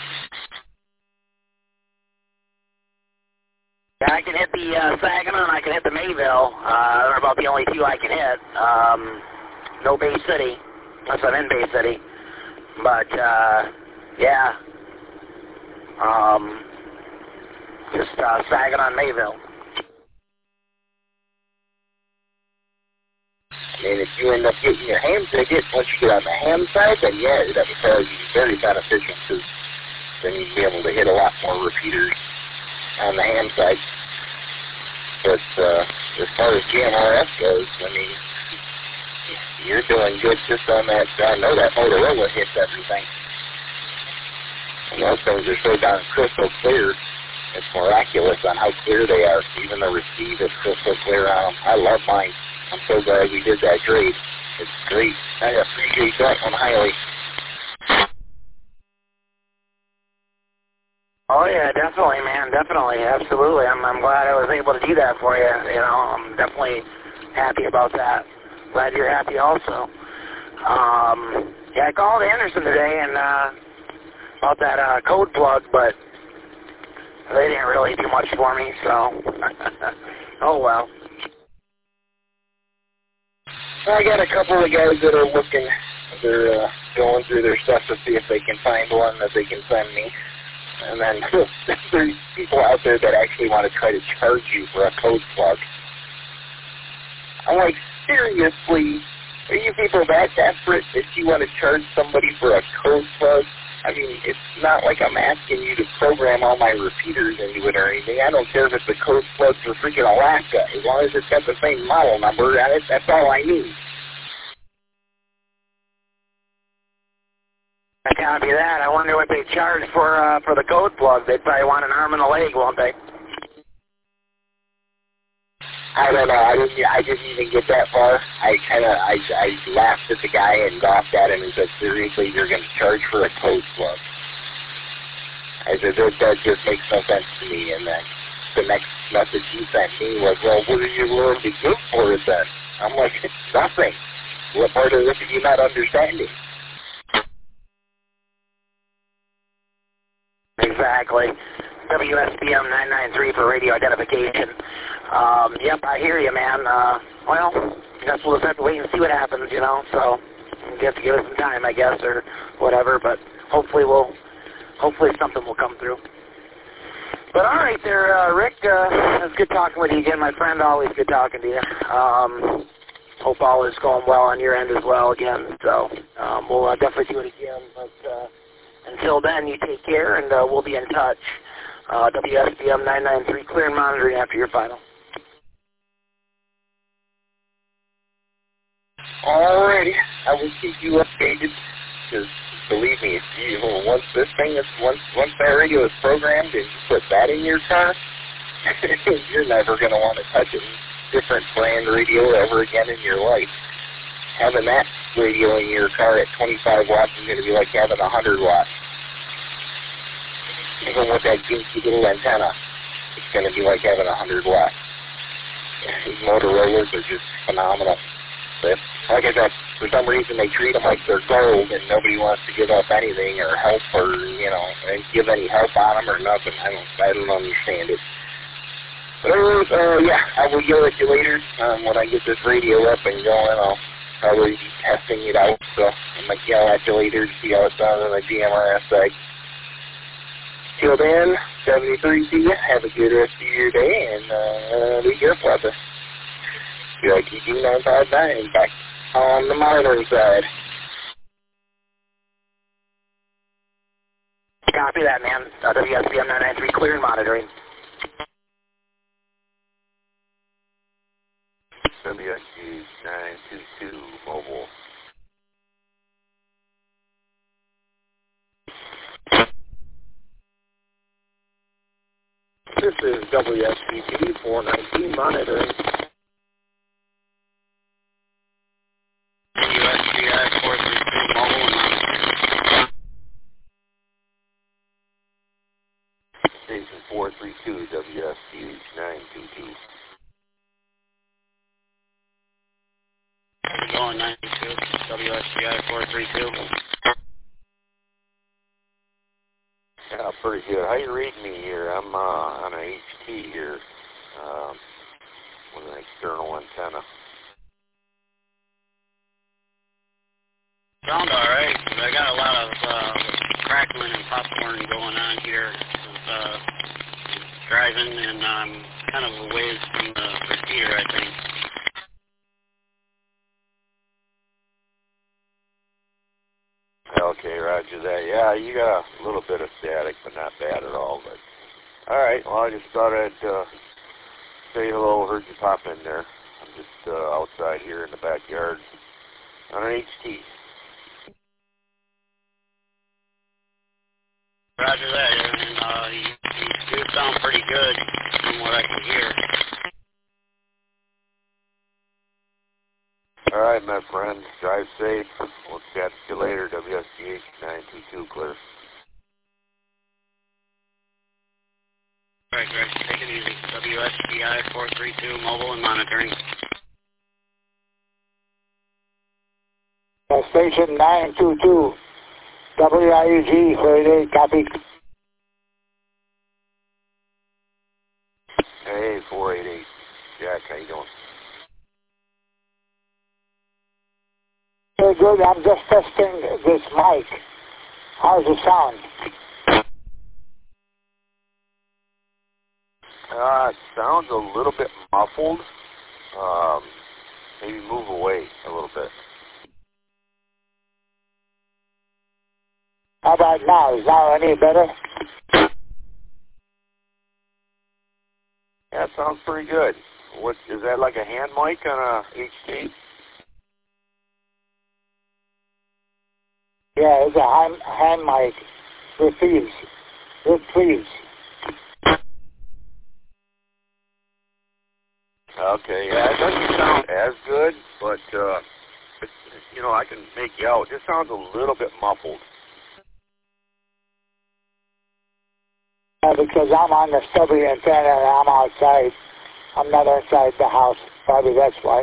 Yeah, I can hit the uh, Saginaw and I can hit the Mayville. Uh, they're about the only two I can hit. Um, no Bay City, unless I'm in Bay City. But, uh, yeah. Um, just uh, Saginaw and Mayville. I mean, if you end up getting your ham ticket, once you get on the ham side, then yeah, that would probably be very beneficial because then you'd be able to hit a lot more repeaters on the ham side. But uh, as far as G M R S goes, I mean, you're doing good just on that. I know that Motorola hits everything. And those things are so darn crystal clear. It's miraculous on how clear they are. Even the receive is crystal clear on them. I love mine. I'm so glad we did that trade. It's great. I appreciate that one highly. Oh yeah, definitely, man, definitely, absolutely. I'm I'm glad I was able to do that for you. You know, I'm definitely happy about that. Glad you're happy also. Um, yeah, I called Anderson today and uh, about that uh, code plug, but they didn't really do much for me, so, oh well. I got a couple of guys that are looking, they're uh, going through their stuff to see if they can find one that they can send me. And then there's people out there that actually want to try to charge you for a code plug. I'm like, seriously? Are you people that desperate that you want to charge somebody for a code plug? I mean, it's not like I'm asking you to program all my repeaters into it or anything. I don't care if it's a code plug for freaking Alaska. As long as it's got the same model number on it, that's all I need. I copy that. I wonder what they charge for uh, for the code plug. They'd probably want an arm and a leg, won't they? I don't know. I didn't. I didn't even get that far. I kind of. I, I laughed at the guy and laughed at him and said, "Seriously, you're going to charge for a code plug?" I said, "That, that just makes no sense to me." And then the next message he sent me was, "Well, what are you willing to give for it then?" I'm like, "It's nothing. What part of this are you not understanding?" Exactly. W S B M nine nine three for radio identification. Um, yep, I hear you, man. Uh, well, I guess we'll just have to wait and see what happens, you know. So you have to give it some time, I guess, or whatever. But hopefully we'll, hopefully something will come through. But all right, there, uh, Rick. Uh, it's good talking with you again, my friend. Always good talking to you. Um, hope all is going well on your end as well again. So um, we'll uh, definitely do it again. But uh, until then, you take care, and uh, we'll be in touch. Uh, W S B M nine nine three, clear and monitoring after your final. Alrighty, I will keep you updated, because believe me, if you, once this thing is, once, once that radio is programmed and you put that in your car, you're never going to want to touch a different brand radio ever again in your life. Having that radio in your car at twenty-five watts is going to be like having one hundred watts. Even with that ginky little antenna, it's going to be like having one hundred watts. These Motorola's are just phenomenal. But like I said, for some reason they treat them like they're gold, and nobody wants to give up anything or help or, you know, and give any help on them or nothing. I don't, I don't understand it. But anyways, uh, yeah, I will yell at you later. Um, when I get this radio up and going, I'll probably be testing it out. So I'm going to yell at you later to see how it sounds on the D M R S side. Till then, seventy-three to you. Have a good rest of your day, and uh, be careful out there. W I T G nine five nine, back on the monitoring side. Copy that, man. Uh, W S B M nine nine three, clear and monitoring. W S G nine two two, mobile. This is W S B T four nineteen monitoring. U S G I four three two mobile and monitoring. Station four three two, W S G nine two two. How's it going, nine two, W S G I four three two. Yeah, pretty good. How you reading me here? I'm uh, on an H T here um, with an external antenna. Sound all right. I got a lot of uh, crackling and popcorn going on here. Uh, driving, and I'm kind of a ways from the repeater, I think. Okay, roger that. Yeah, you got a little bit of static, but not bad at all. But all right, well, I just thought I'd uh, say hello. Heard you pop in there. I'm just uh, outside here in the backyard on an H T. Roger that, and uh, you, you do sound pretty good from what I can hear. All right, my friend. Drive safe. We'll catch you later. W S G H nine two two, clear. All right, Greg, take it easy. W S G I four three two, mobile and monitoring. Uh, station nine two two, W I U G thirty-eight, copy. four eight eight. Jack, how you doing? Hey, good. I'm just testing this mic. How's it sound? Uh, it sounds a little bit muffled. Um, maybe move away a little bit. How about now? Is now any better? Yeah, it sounds pretty good. What is that, like a hand mic on a H T? Yeah, it's a hand, hand mic with thieves. With thieves. Okay, yeah, it doesn't sound as good, but, uh, it's, you know, I can make you out. It just sounds a little bit muffled. Yeah, because I'm on the stubby antenna and I'm outside. I'm not inside the house. Probably that's why.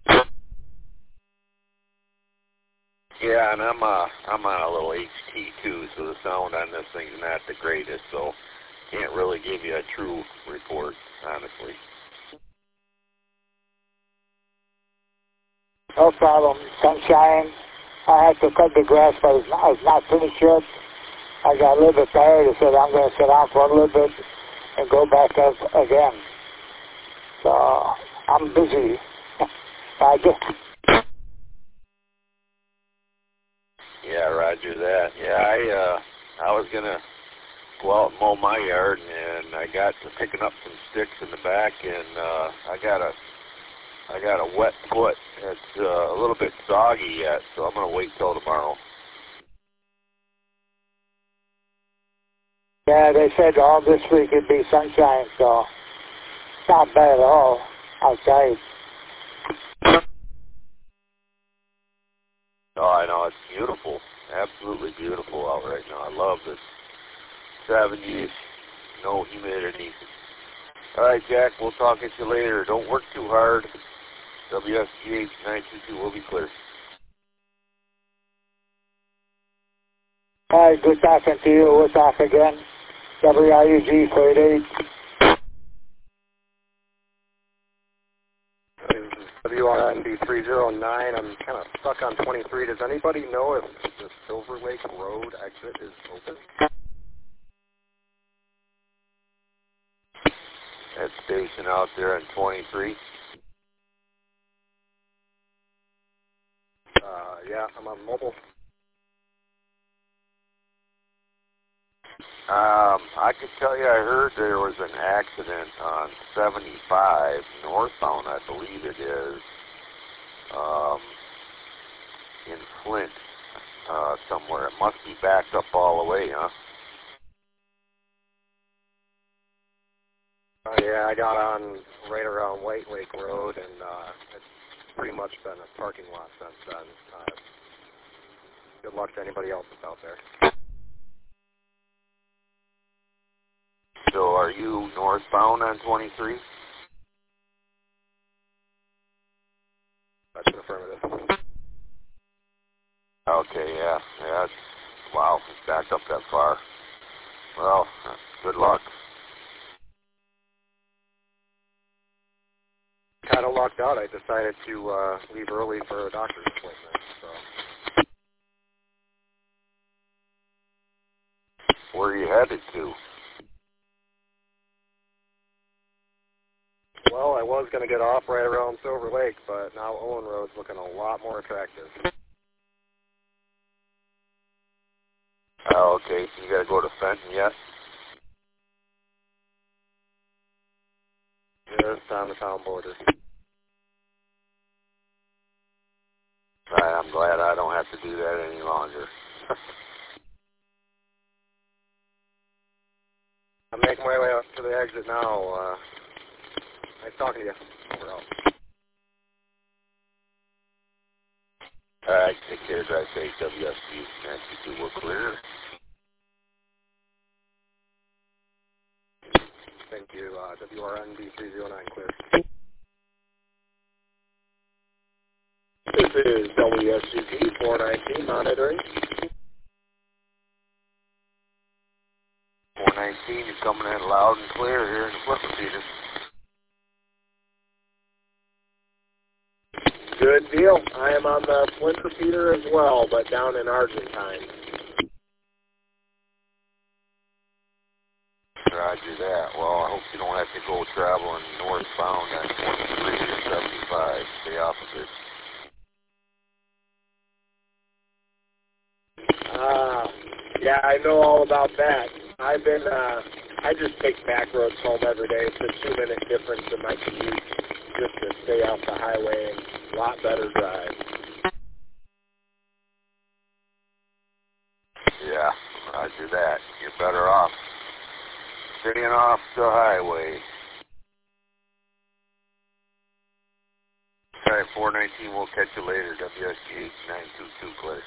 Yeah, and I'm uh I'm on a little H T too, so the sound on this thing's not the greatest, so can't really give you a true report, honestly. No problem. Sunshine. I had to cut the grass, but it's not, it's not finished yet. I got a little bit tired. I said I'm going to sit down for a little bit and go back up again. So I'm busy. I just... Yeah, roger that. Yeah, I uh I was gonna go out and mow my yard, and I got to picking up some sticks in the back, and uh I got a I got a wet foot. It's uh, a little bit soggy yet, so I'm gonna wait till tomorrow. Yeah, they said all this week it'd be sunshine, so it's not bad at all outside. Oh, I know, it's beautiful. Absolutely beautiful out right now. I love this seventies, no humidity. All right, Jack, we'll talk at you later. Don't work too hard. W S G H nine two two will be clear. All right, good talking to you. We'll talk again. W I U G four eight eight. W R N B three oh nine. I'm kind of stuck on twenty-three. Does anybody know if the Silver Lake Road exit is open? That station out there in twenty-three. Uh, yeah, I'm on mobile. Um, I could tell you I heard there was an accident on seventy-five northbound, I believe it is, um, in Flint uh, somewhere. It must be backed up all the way, huh? Uh, yeah, I got on right around White Lake Road, and uh, it's pretty much been a parking lot since then. Uh, good luck to anybody else that's out there. So are you northbound on twenty-three? That's an affirmative. Okay, yeah. Yeah, it's, wow, it's backed up that far. Well, good luck. Kind of lucked out. I decided to uh, leave early for a doctor's appointment. So. Where are you headed to? Well, I was going to get off right around Silver Lake, but now Owen Road's looking a lot more attractive. Oh, okay, so you got to go to Fenton yet? Just on the town border. All right, I'm glad I don't have to do that any longer. I'm making my way up to the exit now. Uh, nice talking to you. We're out. All right, take care, drive safe, W S G nine two two, we're clear. Thank you, uh, W R N B three oh nine, clear. This is W S C P four nineteen monitoring. four nineteen, you're coming in loud and clear here in the flipper feeder. Good deal. I am on the Flint repeater as well, but down in Argentine. Roger that. Well, I hope you don't have to go traveling northbound on twenty-three or seventy-five. Stay off of it. Ah, yeah, I know all about that. I've been, uh, I just take back roads home every day. It's a two-minute difference in my commute just to stay off the highway and a lot better drive. Yeah, roger that. You're better off staying off the highway. All right, four nineteen, we'll catch you later. W S G eight nine two two, clear.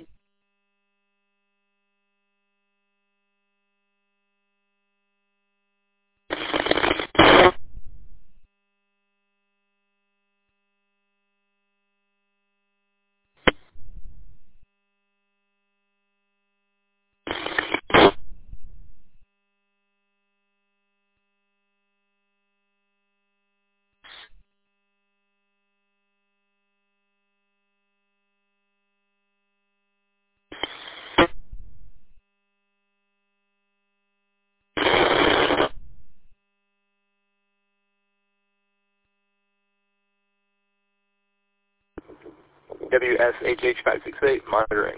W S H H five six eight, monitoring.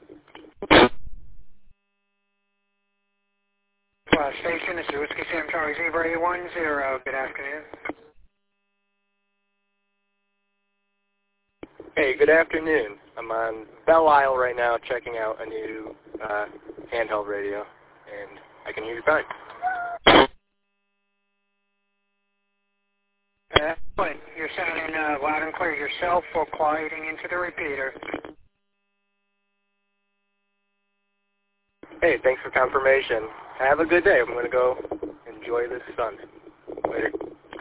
Flash station, this is Whiskey Sam Charlie Zebra eight one zero. Good afternoon. Hey, good afternoon. I'm on Belle Isle right now checking out a new uh, handheld radio, and I can hear you fine. Excellent. You're sounding uh, loud and clear yourself for quieting into the repeater. Hey, thanks for confirmation. Have a good day. I'm going to go enjoy this sun. Later.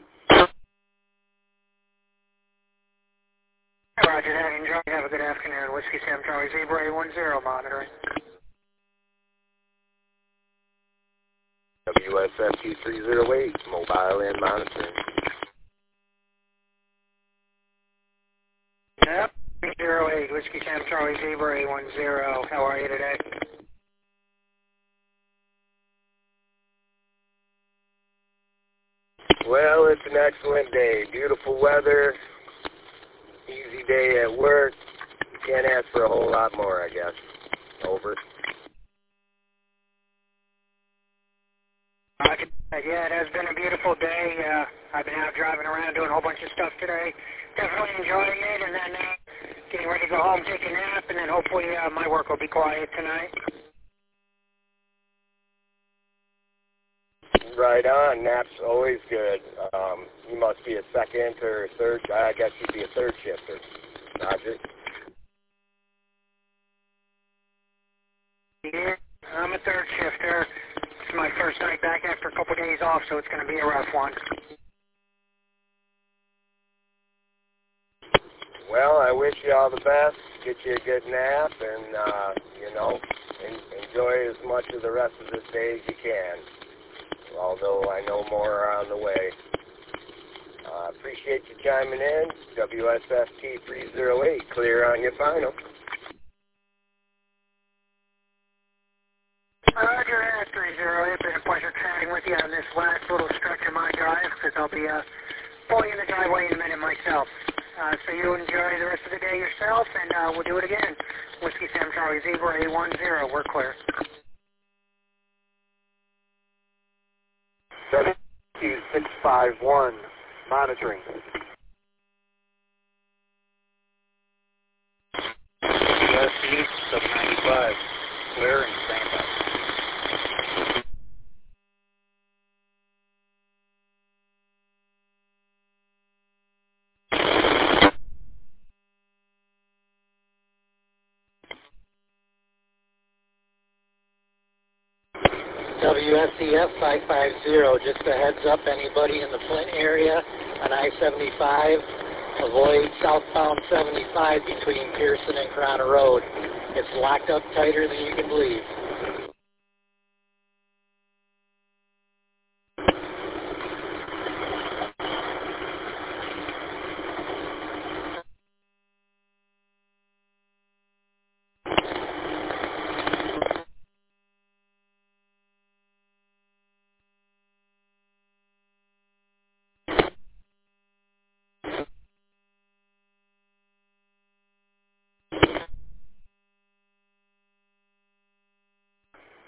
Roger that. Enjoy. Have a good afternoon. Whiskey Sam Charlie Zebra eight one zero, monitoring. W S F T three zero eight, mobile and monitoring. Yep, three zero eight, Whiskey Sam Charlie Zebra eight one zero. How are you today? Well, it's an excellent day. Beautiful weather. Easy day at work. Can't ask for a whole lot more, I guess. Over. Uh, yeah, it has been a beautiful day. Uh, I've been out driving around doing a whole bunch of stuff today. Definitely enjoying it, and then uh, getting ready to go home, take a nap, and then hopefully uh, my work will be quiet tonight. Right on. Nap's always good. Um, you must be a second or third. I guess you'd be a third shifter. Roger. Yeah, I'm a third shifter. It's my first night back after a couple days off, so it's going to be a rough one. Well, I wish you all the best. Get you a good nap and, uh, you know, en enjoy as much of the rest of this day as you can. Although I know more are on the way. Uh, appreciate you chiming in. W S F T three zero eight, clear on your final. Roger that, three zero eight. It's been a pleasure chatting with you on this last little stretch of my drive, because I'll be uh, pulling in the driveway in a minute myself. Uh, so you enjoy the rest of the day yourself, and uh, we'll do it again. Whiskey Sam Charlie Zebra eight one zero, we're clear. seven two six five one, monitoring. U S C seven ninety-five, clear and standby. W S C F five five zero, just a heads up, anybody in the Flint area on I seventy-five, avoid southbound seventy-five between Pearson and Corona Road. It's locked up tighter than you can believe.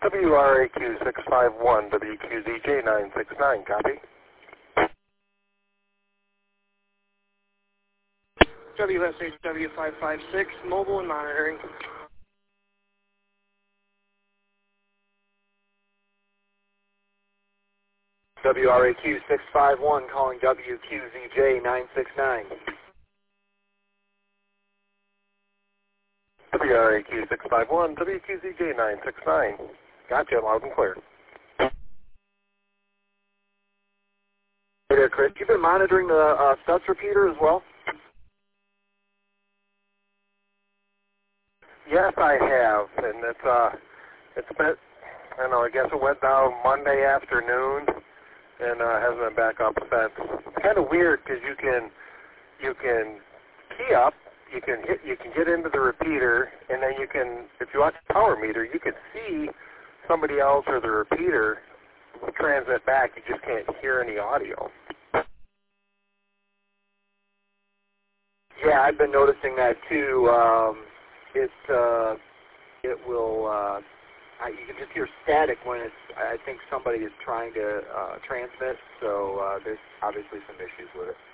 W R A Q six five one, W Q Z J nine six nine, copy. W S H W five five six, mobile and monitoring. W R A Q six five one, calling W Q Z J nine six nine. W R A Q six five one, W Q Z J nine six nine. Gotcha, loud and clear. Hey there, Chris. You've been monitoring the uh, Stutz repeater as well? Yes, I have, and it's uh, it's been, I don't know, I guess it went down Monday afternoon, and uh, hasn't been back up since. It's kind of weird because you can, you can key up, you can hit, you can get into the repeater, and then you can, if you watch the power meter, you can see somebody else or the repeater transmit back. You just can't hear any audio. Yeah, I've been noticing that too. Um, it uh, it will. Uh, you can just hear static when it's. I think somebody is trying to uh, transmit. So uh, there's obviously some issues with it.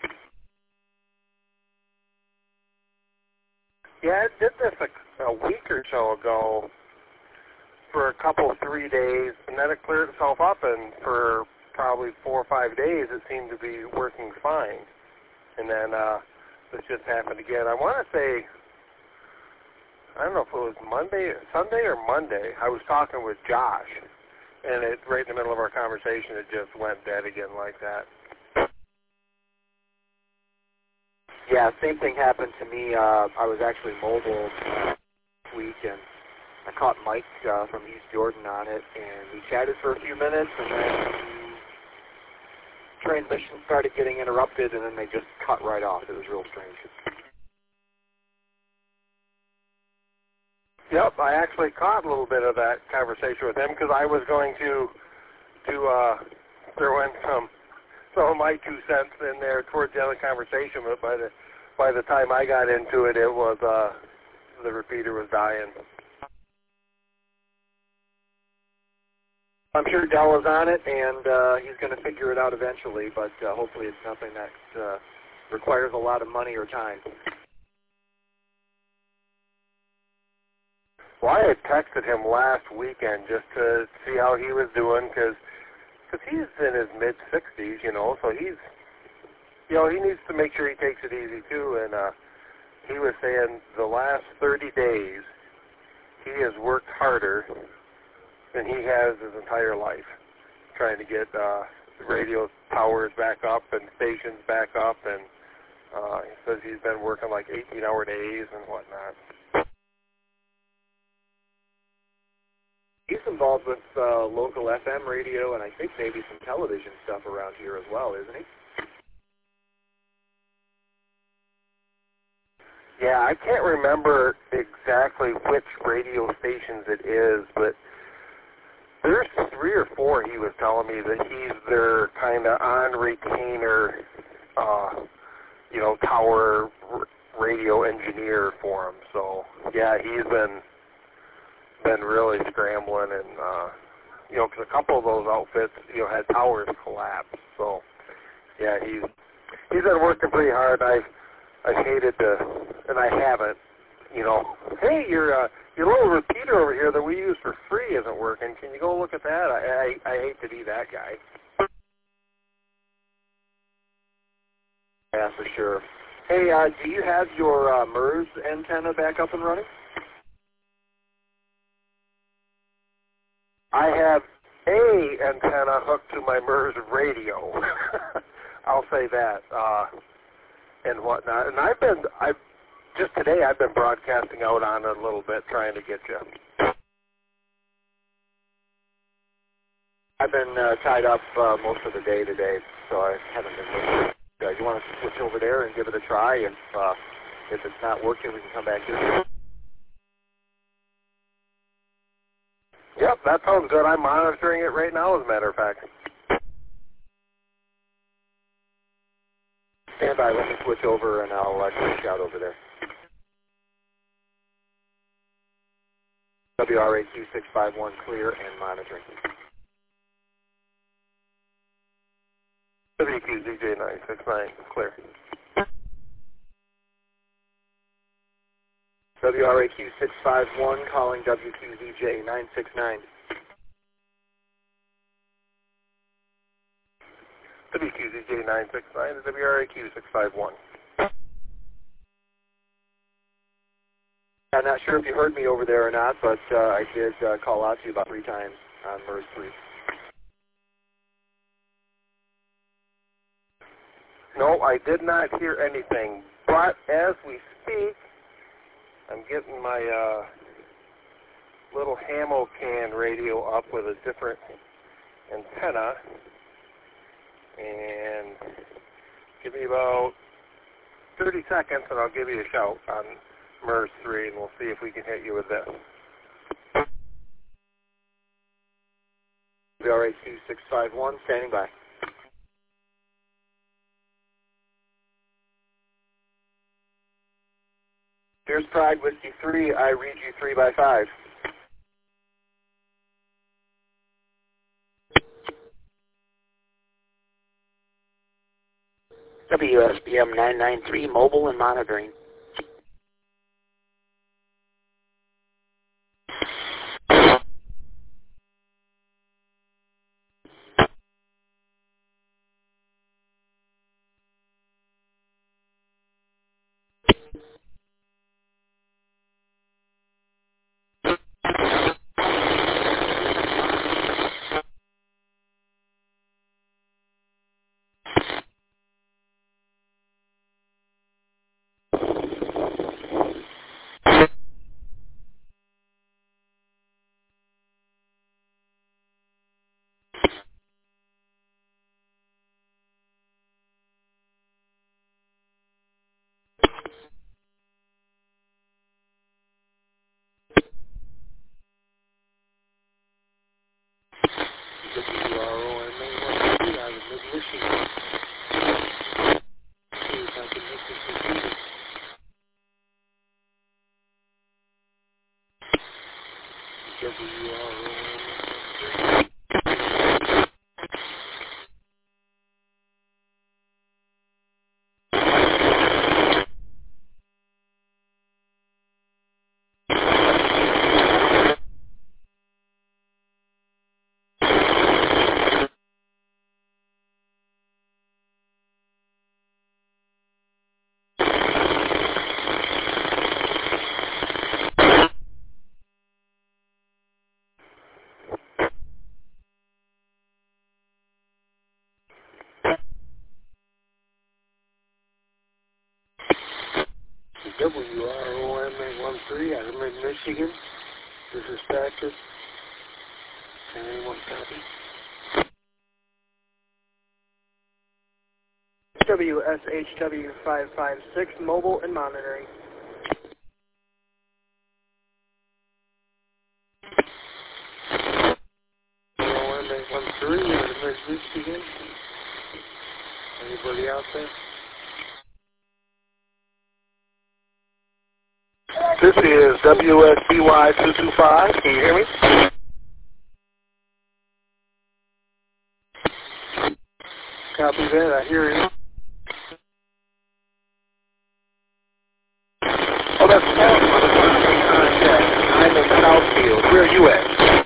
Yeah, it did this a, a week or so ago for a couple, three days, and then it cleared itself up, and for probably four or five days it seemed to be working fine. And then uh, this just happened again. I want to say, I don't know if it was Monday, Sunday or Monday, I was talking with Josh, and it right in the middle of our conversation it just went dead again like that. Yeah, same thing happened to me. Uh, I was actually mobile last week, and I caught Mike uh, from East Jordan on it, and we chatted for a few minutes, and then transmission started getting interrupted, and then they just cut right off. It was real strange. Yep, I actually caught a little bit of that conversation with him because I was going to to uh, throw in some some of my two cents in there towards the end of the conversation, but by the by the time I got into it, it was uh, the repeater was dying. I'm sure Dell is on it, and uh, he's going to figure it out eventually, but uh, hopefully it's nothing that uh, requires a lot of money or time. Well, I had texted him last weekend just to see how he was doing, because cause he's in his mid-sixties, you know, so he's, you know, he needs to make sure he takes it easy, too, and uh, he was saying the last thirty days he has worked harder than he has his entire life, trying to get uh, radio towers back up and stations back up, and uh, he says he's been working like eighteen-hour days and whatnot. He's involved with uh, local F M radio, and I think maybe some television stuff around here as well, isn't he? Yeah, I can't remember exactly which radio stations it is, but there's three or four he was telling me that he's their kind of on retainer, uh, you know, tower r- radio engineer for him. So yeah, he's been been really scrambling, and uh, you know, because a couple of those outfits, you know, had towers collapse. So yeah, he's he's been working pretty hard. I I hated to, and I haven't. You know, hey, your uh, your little repeater over here that we use for free isn't working. Can you go look at that? I I, I hate to be that guy. Yeah, for sure. Hey, uh, do you have your uh, M E R S antenna back up and running? I have a antenna hooked to my M E R S radio. I'll say that, uh, and whatnot. And I've been, I've just today I've been broadcasting out on it a little bit, trying to get you. I've been uh, tied up uh, most of the day today, so I haven't been listening. Uh, you want to switch over there and give it a try? If uh, if it's not working, we can come back here. Yep, that sounds good. I'm monitoring it right now, as a matter of fact. Stand by. Let me switch over, and I'll uh, switch out over there. W R A Q six five one clear and monitoring. W Q Z J nine six nine clear. W R A Q six five one calling W Q Z J nine six nine. W Q Z J nine six nine to W R A Q six five one. I'm not sure if you heard me over there or not, but uh, I did uh, call out to you about three times on MERS three. No, I did not hear anything, but as we speak, I'm getting my uh, little Hamo can radio up with a different antenna, and give me about thirty seconds and I'll give you a shout on MERS three, and we'll see if we can hit you with this. W R A Q six five one, standing by. Here's Pride Whiskey three, I read you three by five. W S B M nine nine three, mobile and monitoring. W R O M eight one three out of Michigan. This is Patrick. Can anyone copy? W S H W five five six, mobile and monitoring. W R O M eight one three out of Michigan. Anybody out there? This is W S B Y two two five. Can you hear me? Copy that. I hear you. Oh, that's I'm in Southfield. Where are you at?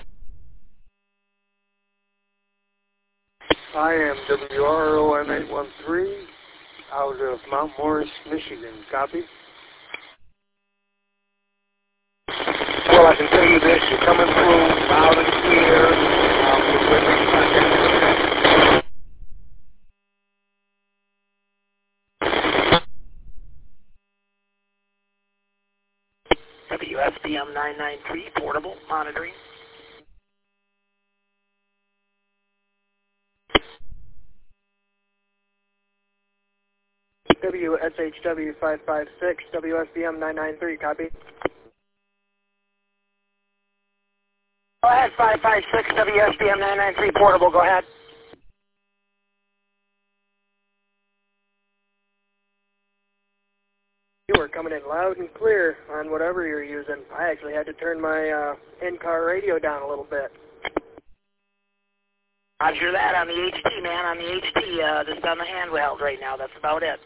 I am W R O M eight one three out of Mount Morris, Michigan. Copy? Well, I can tell you this. You're coming through loud and clear. W S B M nine nine three, portable, monitoring. W S H W five five six, W S B M nine nine three, copy. Go ahead, five five six, W S B M nine nine three, portable, go ahead. You are coming coming in loud and clear on whatever you're using. I actually had to turn my uh, in-car radio down a little bit. Roger that on the H T, man, on the H T, uh, just on the handheld right now. That's about it.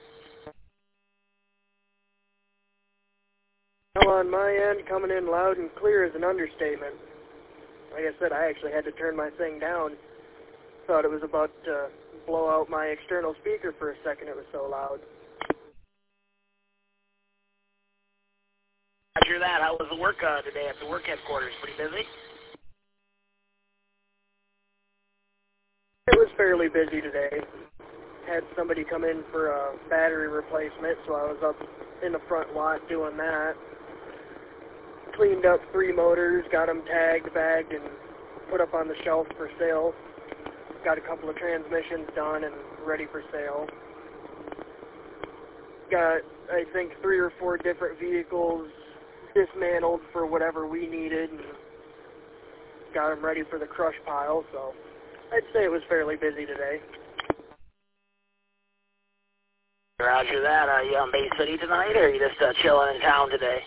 Well, on my end, coming in loud and clear is an understatement. Like I said, I actually had to turn my thing down. Thought it was about to blow out my external speaker for a second. It was so loud. Roger that. How was the work uh, today at the work headquarters? Pretty busy? It was fairly busy today. Had somebody come in for a battery replacement, so I was up in the front lot doing that. Cleaned up three motors, got them tagged, bagged, and put up on the shelf for sale. Got a couple of transmissions done and ready for sale. Got, I think, three or four different vehicles dismantled for whatever we needed, and got them ready for the crush pile, so I'd say it was fairly busy today. Roger that. Are you on Bay City tonight, or are you just uh, chilling in town today?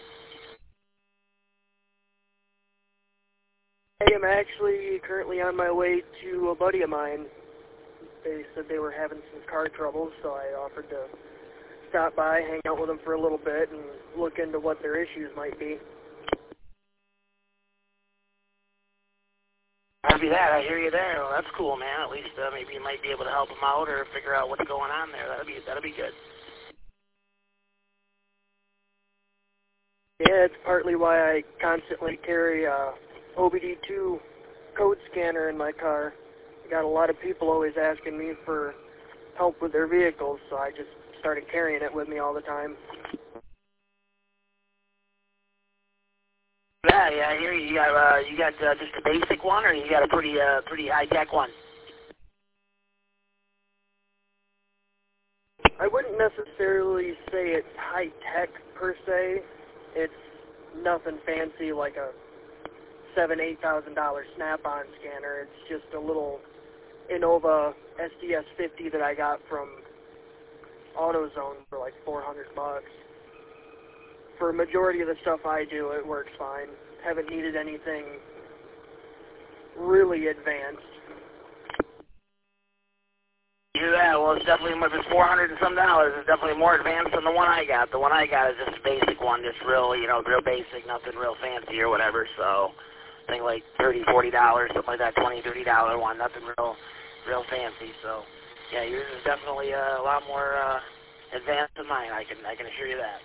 I am actually currently on my way to a buddy of mine. They said they were having some car troubles, so I offered to stop by, hang out with them for a little bit, and look into what their issues might be. Copy that. I hear you there. Well, that's cool, man. At least uh, maybe you might be able to help them out or figure out what's going on there. That'll be that'll be good. Yeah, it's partly why I constantly carry a O B D two code scanner in my car. Got a lot of people always asking me for help with their vehicles, so I just started carrying it with me all the time. Yeah, yeah, I hear you. You got uh, you got uh, just a basic one, or you got a pretty uh, pretty high tech one? I wouldn't necessarily say it's high tech per se. It's nothing fancy like a seven, eight thousand dollar Snap-on scanner. It's just a little Innova S D S fifty that I got from AutoZone for like four hundred bucks. For a majority of the stuff I do, it works fine. Haven't needed anything really advanced. Yeah, well, it's definitely, if it's four hundred and some dollars, it's definitely more advanced than the one I got. The one I got is just a basic one, just real, you know, real basic, nothing real fancy or whatever. So I think like thirty, forty dollars, something like that, twenty, thirty dollar one, nothing real, real fancy. So yeah, yours is definitely uh, a lot more uh, advanced than mine. I can, I can assure you that.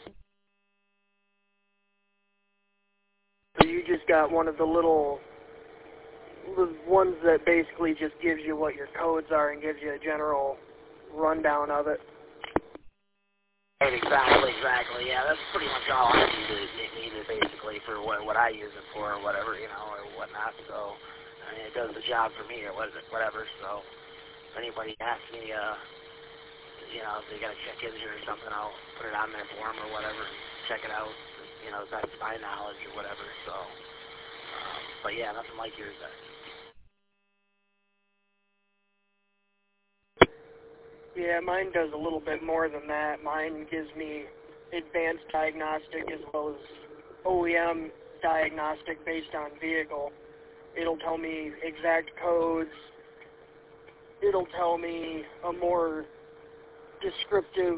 So you just got one of the little, the ones that basically just gives you what your codes are and gives you a general rundown of it. Right, exactly, exactly. Yeah, that's pretty much all I needed, needed basically for what, what I use it for or whatever, you know, or whatnot. So, I mean, it does the job for me or whatever. So, if anybody asks me, uh, you know, if they got a check engine or something, I'll put it on there for them or whatever and check it out. You know, that's my knowledge or whatever. So, um, but yeah, nothing like yours there. Yeah, mine does a little bit more than that. Mine gives me advanced diagnostic as well as O E M diagnostic based on vehicle. It'll tell me exact codes. It'll tell me a more descriptive,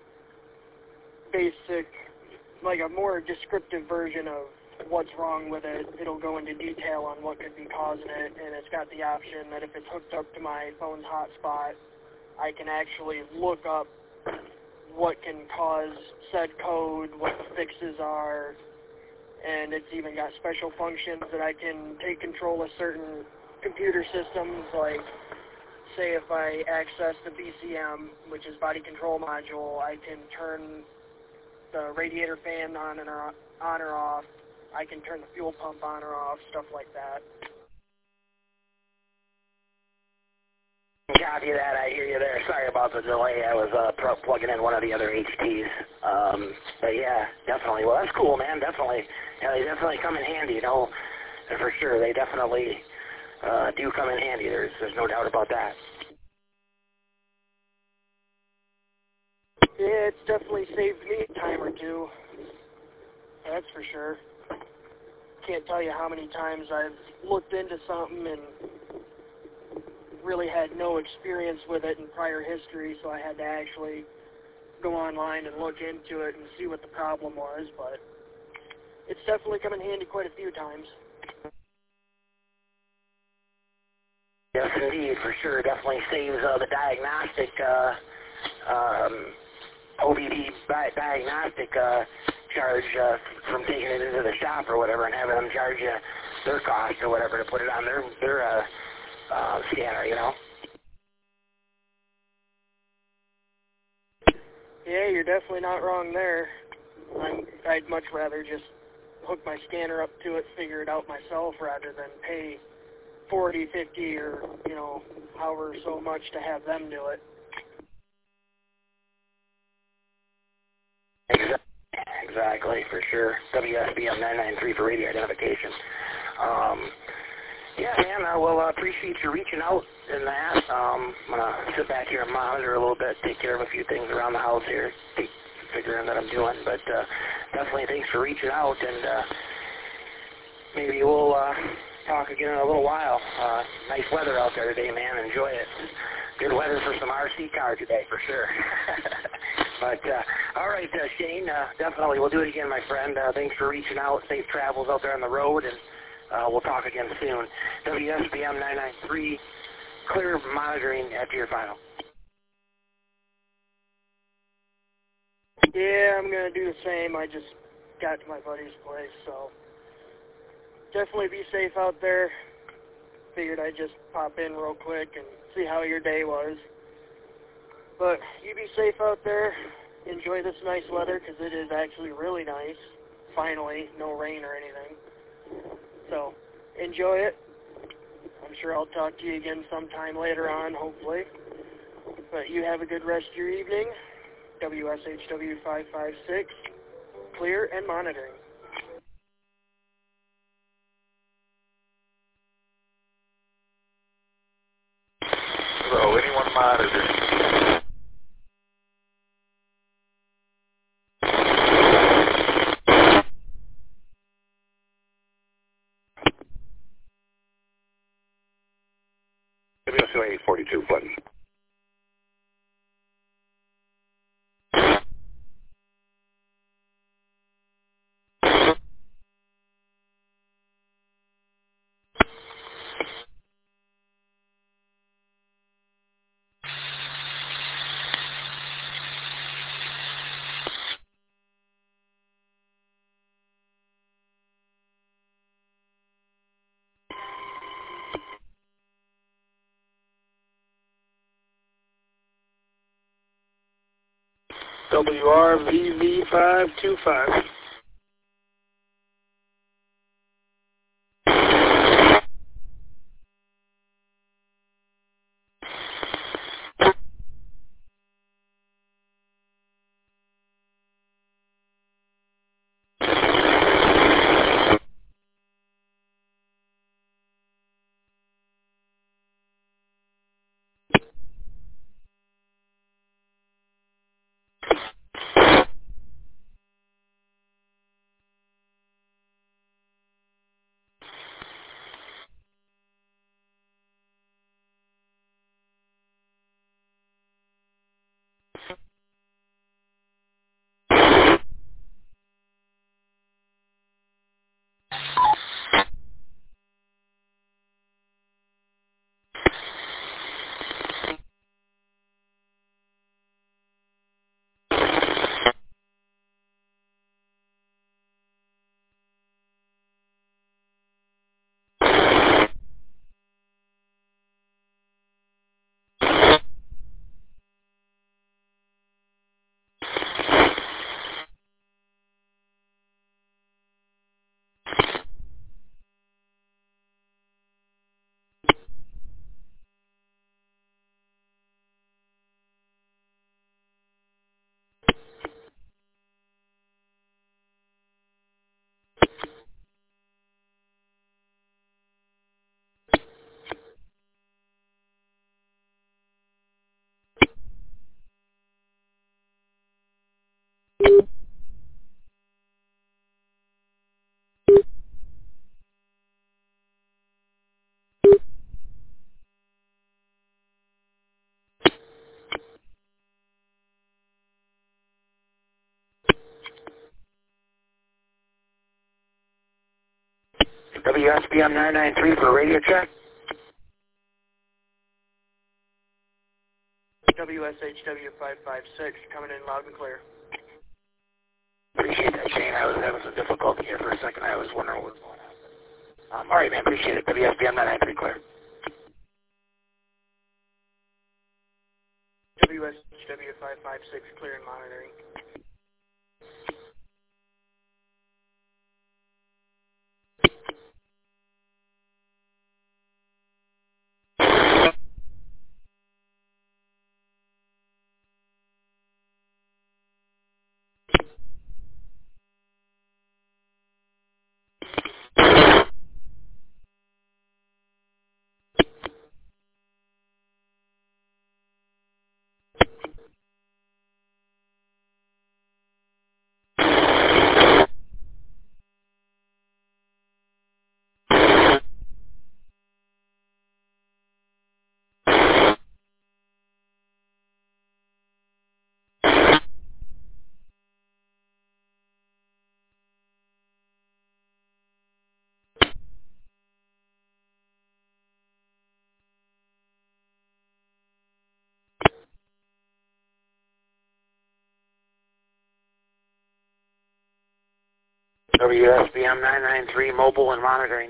basic, like a more descriptive version of what's wrong with it. It'll go into detail on what could be causing it, and it's got the option that if it's hooked up to my phone's hotspot, I can actually look up what can cause said code, what the fixes are, and it's even got special functions that I can take control of certain computer systems, like say if I access the B C M, which is body control module, I can turn the radiator fan on and or, on or off. I can turn the fuel pump on or off, stuff like that. Copy that. I hear you there. Sorry about the delay. I was uh, pl- plugging in one of the other H Ts. Um, but yeah, definitely. Well, that's cool, man. Definitely. Yeah, they definitely come in handy, you know, for sure. They definitely uh, do come in handy. There's, there's no doubt about that. Yeah, it's definitely saved me a time or two. That's for sure. Can't tell you how many times I've looked into something and really had no experience with it in prior history, so I had to actually go online and look into it and see what the problem was, but it's definitely come in handy quite a few times. Yes, indeed, for sure. Definitely saves uh, the diagnostic, uh, um, O B D di- diagnostic uh, charge uh, from taking it into the shop or whatever and having them charge you their cost or whatever to put it on their their uh, uh, scanner, you know. Yeah, you're definitely not wrong there. I'm, I'd much rather just hook my scanner up to it, figure it out myself, rather than pay forty, fifty, or, you know, however so much to have them do it. Exactly, for sure. W S B M nine nine three for radio identification. Um, yeah, man, I will uh, appreciate you reaching out in that. Um, I'm going to sit back here and monitor a little bit, take care of a few things around the house here, take, figuring that I'm doing. But uh, definitely thanks for reaching out, and uh, maybe we'll uh, talk again in a little while. Uh, nice weather out there today, man. Enjoy it. Good weather for some R C car today, for sure. But, uh, all right, uh, Shane, uh, definitely we'll do it again, my friend. Uh, thanks for reaching out. Safe travels out there on the road, and uh, we'll talk again soon. W S B M nine nine three, clear monitoring after your final. Yeah, I'm going to do the same. I just got to my buddy's place, so definitely be safe out there. Figured I'd just pop in real quick and see how your day was. But you be safe out there. Enjoy this nice weather, because it is actually really nice. Finally, no rain or anything. So, enjoy it. I'm sure I'll talk to you again sometime later on, hopefully. But you have a good rest of your evening. W S H W five five six, clear and monitoring. So, anyone monitoring? W S O eight forty-two, button. W R V V five two five. W S B M nine nine three for radio check. W S H W five five six, coming in loud and clear. Appreciate that, Shane. I was having some difficulty here for a second. I was wondering what was going on. Um, all right, man. Appreciate it. W S B M nine nine three clear. W S H W five five six, clear and monitoring. W S B M nine nine three mobile and monitoring.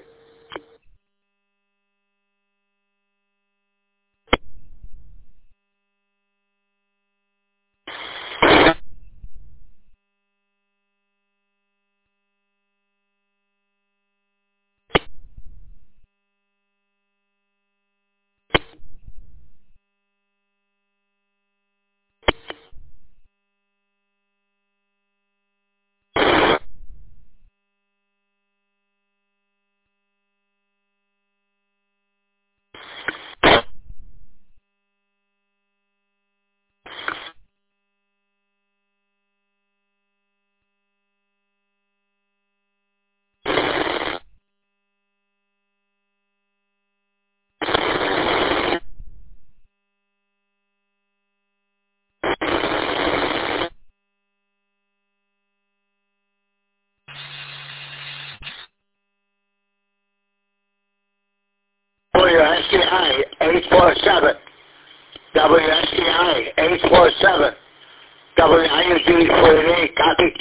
W S C I eight four seven. W S C I eight four seven. W I U G forty-eight, copy.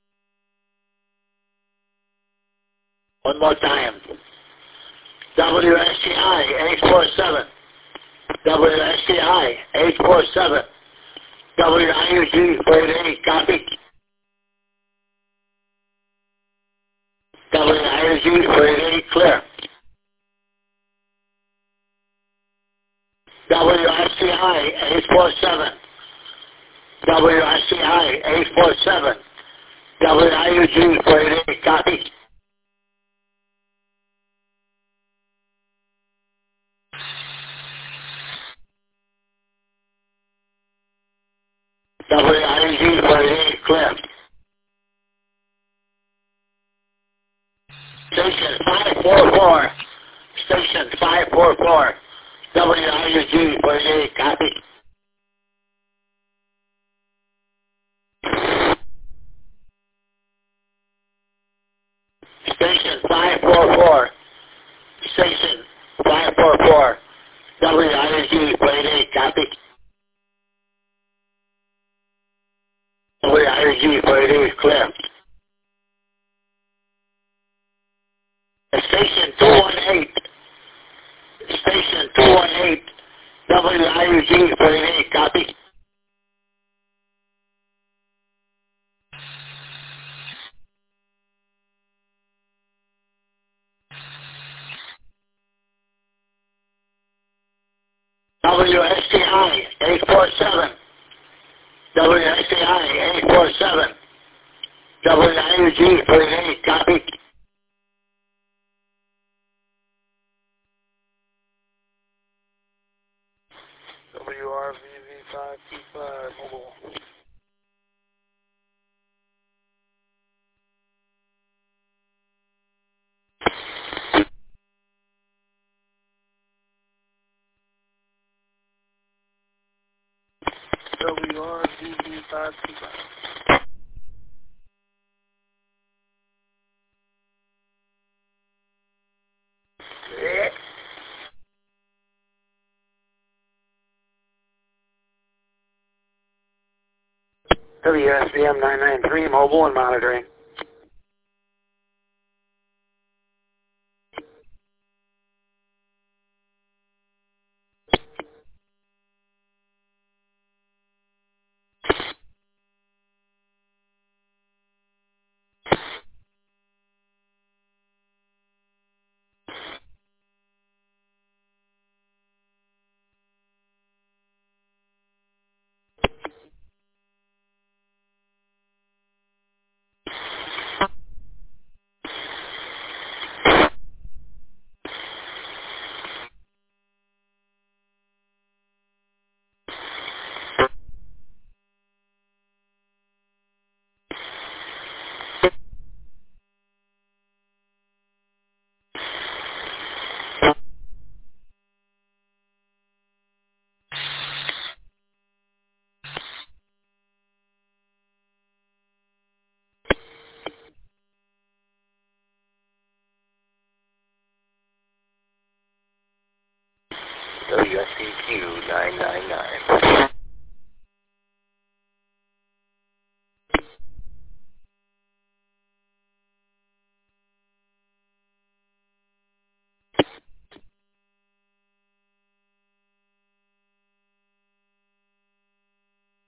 One more time. W S C I eight four seven. W S C I eight four seven. W I U G forty-eight, copy. W I U G forty-eight, clear. W S C I eight four seven. W S C I eight four seven. W I U G forty-eight, copy. W I U G forty-eight, clear. Station five four four. Station five four four. W I U G forty-eight, copy. Station five four four. Station five four four. W I U G forty-eight, copy. W I U G forty-eight, clear. Station two one eight. Station two one eight. W I U G forty-eight, copy. W S C I eight four seven. W S C I eight four seven. W I U G forty-eight, copy. W R V V five two five mobile. W R V V five two five. W S B M nine nine three, mobile and monitoring. W S C Q nine nine nine.